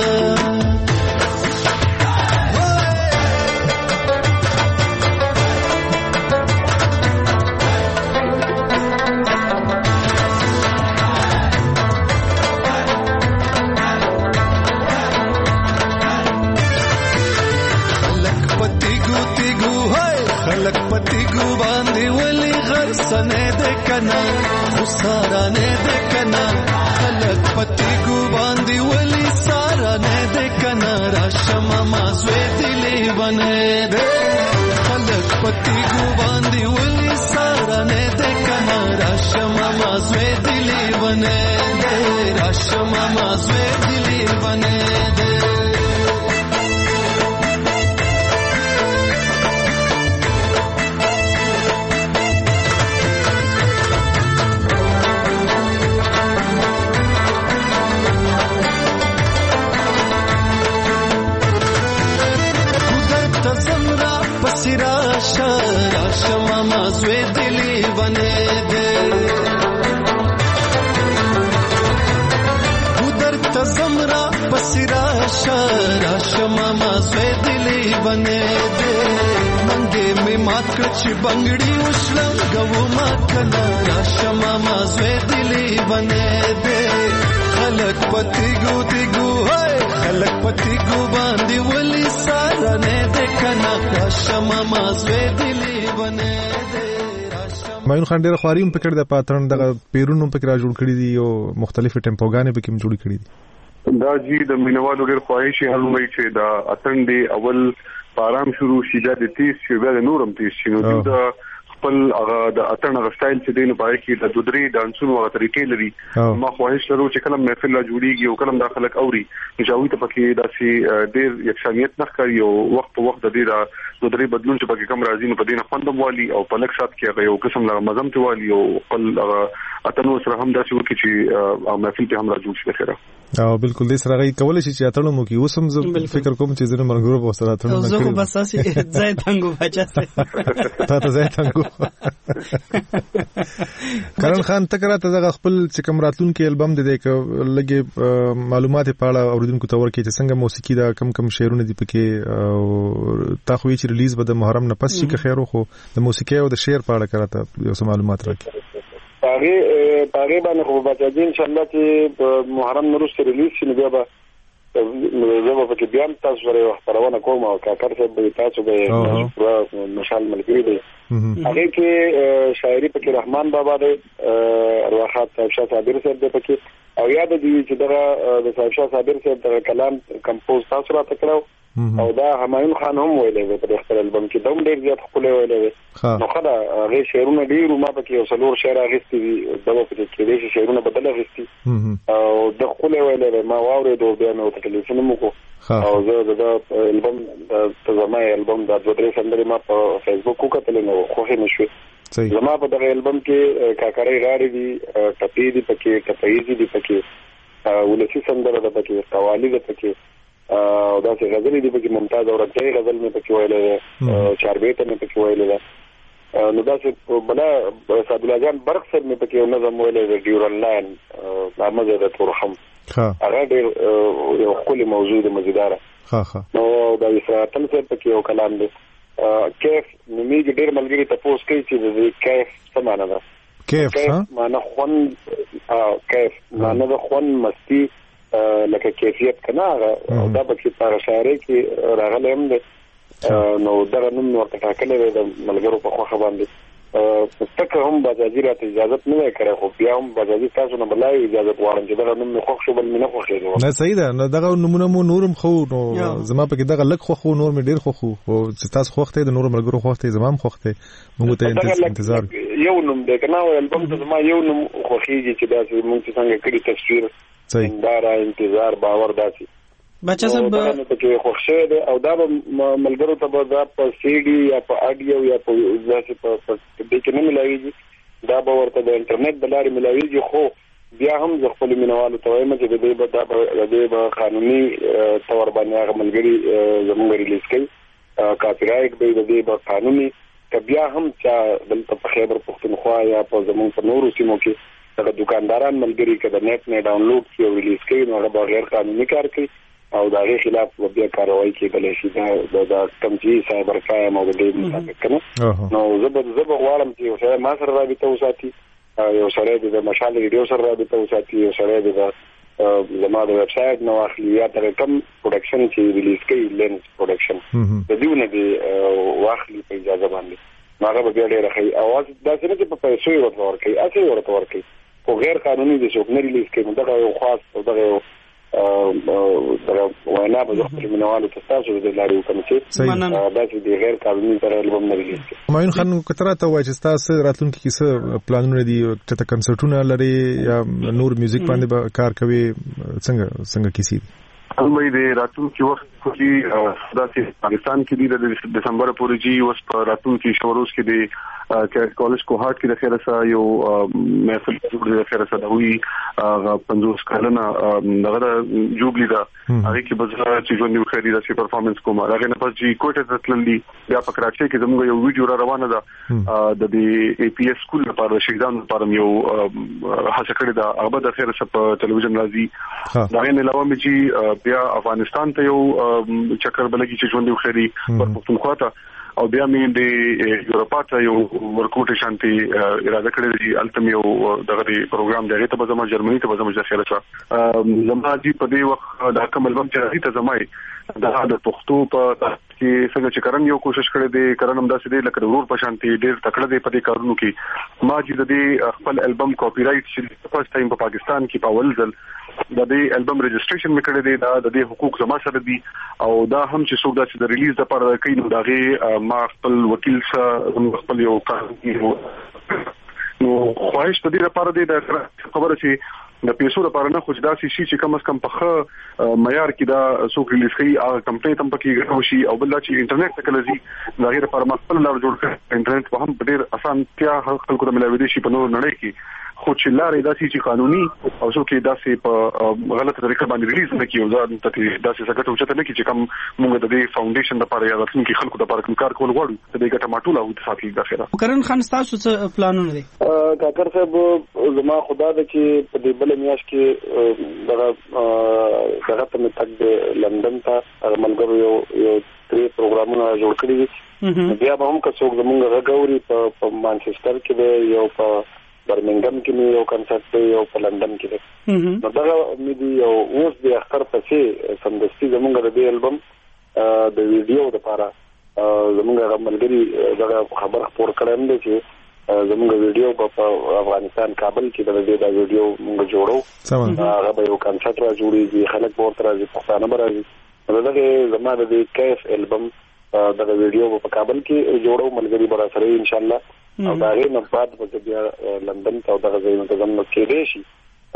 خلق پتی ګو باندې ولي غرسنه ده کنا خسارانه ده کنا خلق پتی ګو باندې ولي سارانه ده کنا راشما مازوي دلی بنه ده خلق پتی ګو باندې ولي سارانه ده کنا راشما مازوي دلی بنه ده راشما مازوي دلی بنه ده Rasha Rasha mama zwe dili bane de udar tazamra pasira Rasha Rasha mama zwe dili bane de mange me matkach bangdi ushlam gavu makana Rasha mama zwe dili bane de khalak pati gu tigu hai khalak pati gu bandi wali sara ne dekana rashama mazwe dili bane de مایون خان ډېر خواري هم پکړه د پاترن دغه پیرونو پکې را جوړ کړی دي او مختلفه ټیمپوګانې پکې جوړ کړی دي دا جی د مینوالو ډېر خواهش هلو وی چې دا اتن دی اول پارام شروع شي د تیس شي بیا د نورم تیس شي نو دا خپل هغه د اتن غ سټایل چې دین پای کې د دودري ډانسونو هغه طریقې لري ما خواهش لرو چې کلم محفل لا جوړیږي او کلم داخلك اوري نشاوي ته پکې داسې ډېر یکشانیت نه ښکاري او وخت په وخت د دې د دودري بدلون چې پکې کم راځي نو په دې نه خوندم والی او په لک سات کې هغه یو قسم لا مزم ته والی او خپل اتنو سره هم داسې وکړي چې محفل ته هم را جوړ شي خیره او بالکل دې سره غي کول شي چې اتړو مو کې اوسم زه فکر کوم چې زره مرګورو په سره اتړو نه زه خو بس اسې ځای تنګو بچاته تا ته ځای تنګو کرن خان تکرا ته دغه خپل چې کوم راتلون کې البم د دې ک لګي معلومات په اړه اوریدونکو ته ورکړي چې څنګه موسیقي دا کم کم شعرونه دي پکې او تا خو چې ریلیز به د محرم نه پس شي که خیر خو د موسیقي او د شعر په اړه کراته یو څه معلومات راکړي پاره پاره باندې خو بچا دي ان شاء الله چې محرم وروسته ریلیز شي نو بیا به زه به کې بیا تاسو سره خبرونه کوم او کاکر صاحب به تاسو به مشال ملګری دی هغه کې شاعري پکې رحمان بابا دی ارواحات صاحب شاه صابر صاحب دی پکې او یاد دي چې دغه د صاحب شاه صابر صاحب د کلام کمپوز تاسو را تکړو او دا همایون خان هم ویلې په خپل البم کې دوم ډېر زیات خپل ویلې نو خدا هغه شعرونه ډېر ما پکې یو څلور شعر اغستې دي دغه په کې دې شعرونه بدل اغستې او د خپل ویلې ما واورېدو بیا نو ټلیفون مو کو او زه د البم ته زما البم د دوه درې سندرې ما په فیسبوک کې کتل نو خوښ مې شو زما په دغه البم کې کاکړې غاړې دي ټپې دي پکې ټپې دي پکې ولسی سندره ده پکې قوالی ده پکې او دا چې غزل دي پکې ممتاز او رنګي غزل مې پکې ویلې چاربېت مې پکې ویلې نو دا چې بلا صاد الله جان برق سر مې پکې نظم ویلې ډیورن لاین نامه ده تورخم هغه ډېر یو خولي موضوع ده مزیدار ها ها نو دا اسراتل سر پکې یو کلام دی کیف نو میګ ډېر ملګری تاسو کوي چې کیف څه معنی ده کیف ها معنی خون کیف معنی ده خون مستی لکه کیفیت کنه دا پکې په شاعري کې راغلی هم دی نو دغه نوم ورته ټاکلی دی د ملګرو په خوښه باندې تک هم بازاجي راته اجازه نه ورکړه خو بیا هم بازاجي تاسو نه بلای اجازه غواړم چې دغه نوم خوښ شو بل نه خوښیږي نه صحیح ده نو دغه نمونه مو نورم خو نو زما په کې دغه لک خو خو نور مې ډیر خو خو چې تاسو خوښته د نور ملګرو خوښته زما هم خوښته موږ ته انتظار یو نوم دی کنه البم ته زما یو نوم خوښیږي چې دا موږ څنګه کړی تصویر اندارا انتظار باور داسي بچا صاحب نو ته خوښه ده او دا ملګرو ته دا په سی ډي یا په اډیو یا په ځکه په دې کې نه ملایږي دا به ورته د انټرنیټ د لارې ملایږي خو بیا هم ځ خپل مینوالو ته وایم چې د دې به د دې به قانوني تور باندې هغه ملګری زموږ ریلیز کړي کاپی رائټ به د دې به قانوني بیا هم چې دلته په خیبر پختونخوا یا په زموږ په نورو سیمو کې د دکانداران ملګری کې د نت نه ډاونلوډ کړي او ریلیز کړي نو هغه غیر قانوني کار کوي او دا غي خلاف بیا کاروایی کېدل شي دا د کمزي سایبر کرایم او د دې مطابق کنه نو زبر زبر غواړم چې یو سره ما سره رابطه وساتي یو سره د مشال ریډیو سره رابطه وساتي یو سره د زما د ویب سټ نو اخلي یا تر کوم پروډکشن چې ریلیز کوي لینز پروډکشن د دیونه دی واخلي په اجازه باندې هغه به ډېر راخي اواز دا څنګه چې په پیسو یو ورته ورکي اته ورته ورکي خو غیر قانوني دي څوک نه ریلیز کوي دا یو خاص او دا یو دا وینا به خپل منوالو ته تاسو د لارې کوم چې دا چې د غیر قانوني تر البم نه ریلیز کوي ماین خان کتره ته وایي چې تاسو راتلونکي کیسه پلانونه دي چې ته کنسرټونه لري یا نور میوزیک باندې کار کوي څنګه څنګه کیسي امید راتلونکي وخت کې دا چې پاکستان کې د دسمبر پورې جی اوس په راتلونکي شوروز کې د کالج کو هارت کې د خیره سره یو محفل د خیره سره وی پنځوس کلنه دغه جوبلی دا هغه کې بزره چې ژوند یو خیری د پرفارمنس کوم هغه نه پس جی کوټه ته تللی بیا په کراچۍ کې زموږ یو ویډیو را روانه ده د دې ای پی ایس سکول لپاره شهیدانو لپاره یو هڅه کړې ده هغه د خیره سره په ټلویزیون راځي دا نه علاوه مې چې بیا افغانستان ته یو چکر بلګي چې ژوند یو خیری پر پښتونخوا ته او بیا مې د یورپا ته یو ورکوټ شانتي اراده کړې دي التم یو دغه پروګرام دی ته به زما جرمني ته به زما ځخیره شو زما دي په دې وخت دا کوم البم چې راځي ته زمای دا د پښتو په کې څنګه چې کرن یو کوشش کړې دي کرن هم داسې دی لکه ورور په شانتي ډېر تکړه دی په دې کارونو کې ما چې د دې خپل البم کاپی رائټ چې فرست ټایم په پاکستان کې په اول ځل د دې البم ريجستریشن میکړه دی دا د دې حقوق زما سره دي او دا هم چې څوک دا چې د ریلیز لپاره کوي نو دا غي ما خپل وکیل سره خپل یو قانوني نو خواهش د دې لپاره دی دا خبره چې د پیسو لپاره نه خو دا شي چې کم از کم په خه معیار کې دا څوک ریلیز کوي هغه کمپنی تم پکې غوښي او بل چې انټرنیټ ته کلزي دا غیر لپاره خپل لار جوړ کړي انټرنیټ په هم ډېر اسانتیا خلکو ته ملوي دي شي په نور نړۍ کې خو چې لارې داسې چې قانوني او څوک داسې په غلطه طریقه باندې ریلیز نه کوي ځان ته داسې څه ګټه وچته نه کوي چې کوم موږ د دې فاونډیشن لپاره یا راتلونکي خلکو لپاره کوم کار کول غواړو د دې ګټه ماټوله او صافي داخله کرن خان تاسو څه پلانونه دي کاکر صاحب زما خدا د چې په دې بل میاش کې دغه دغه ته تک لندن ته ملګرو یو یو تری پروګرامونه جوړ کړی دي بیا به هم که څوک زمونږ غوړي په مانچستر کې یو په برمنګم کې یو کنسرت دی یو په لندن کې دی نو دا مې دی یو اوس د اختر پسې سمدستي زمونږ د دې البم د ویډیو لپاره زمونږ ملګری دا خبر خبر کړم دی چې زمونږ ویډیو په افغانستان کابل کې د دې دا ویډیو موږ جوړو هغه به یو کنسرت را جوړیږي خلک به ورته راځي پښتانه به راځي دا زما د دې کیف البم د ویډیو په کابل کې جوړو ملګری به سره ان شاء الله او دا غي نه بعد به بیا لندن ته د غزې منتظم کې دی شي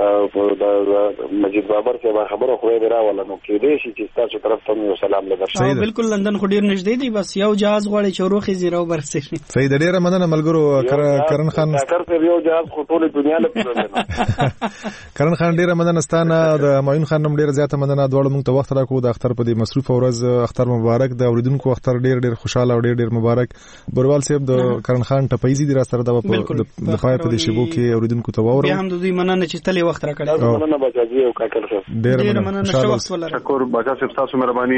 د مجید بابر څخه خبره خو یې راوړل نو کې دی شي چې تاسو طرف ته یو سلام لږه او بالکل لندن خو ډیر نږدې دی بس یو جهاز غواړي چې روخي زیرو برسي صحیح د ډیره مننه ملګرو کرن خان کار یو جهاز خو ټول دنیا له پوره کرن خان ډیره مننه ستانه د ماین خان نم ډیره زیاته مننه دواړو موږ ته وخت راکو د اختر په دې مصروف ورځ اختر مبارک د اوریدونکو اختر ډیر ډیر خوشاله او ډیر ډیر مبارک بروال صاحب د کرن خان ټپایزي دی را سره د پای په دې شیبو کې اوریدونکو ته وورو بیا هم د دوی مننه چې تلې وخت راکړل مننه بچاجي او کاکر صاحب ډیر مننه شکر بچا صاحب تاسو مهرباني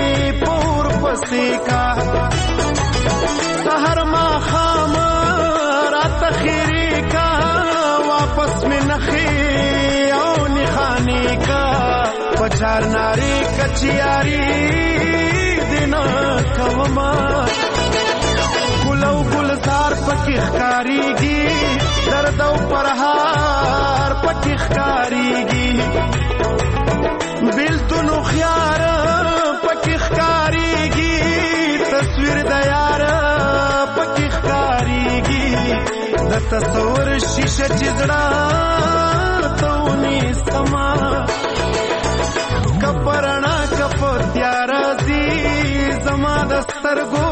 سهر ما خام نخي او نخانی کا پچار ناری کچیاری دینا کوما ګلو ګلزار پکې ښکاریږي درد او پرهار پکې ښکاریږي بیلتونو خيار پکې ښکاریږي تصویر د یار پکې ښکاریږي د تصور شیشه چې زړه ته ونی سما کپرنا کپ تیار زی زما د سترګو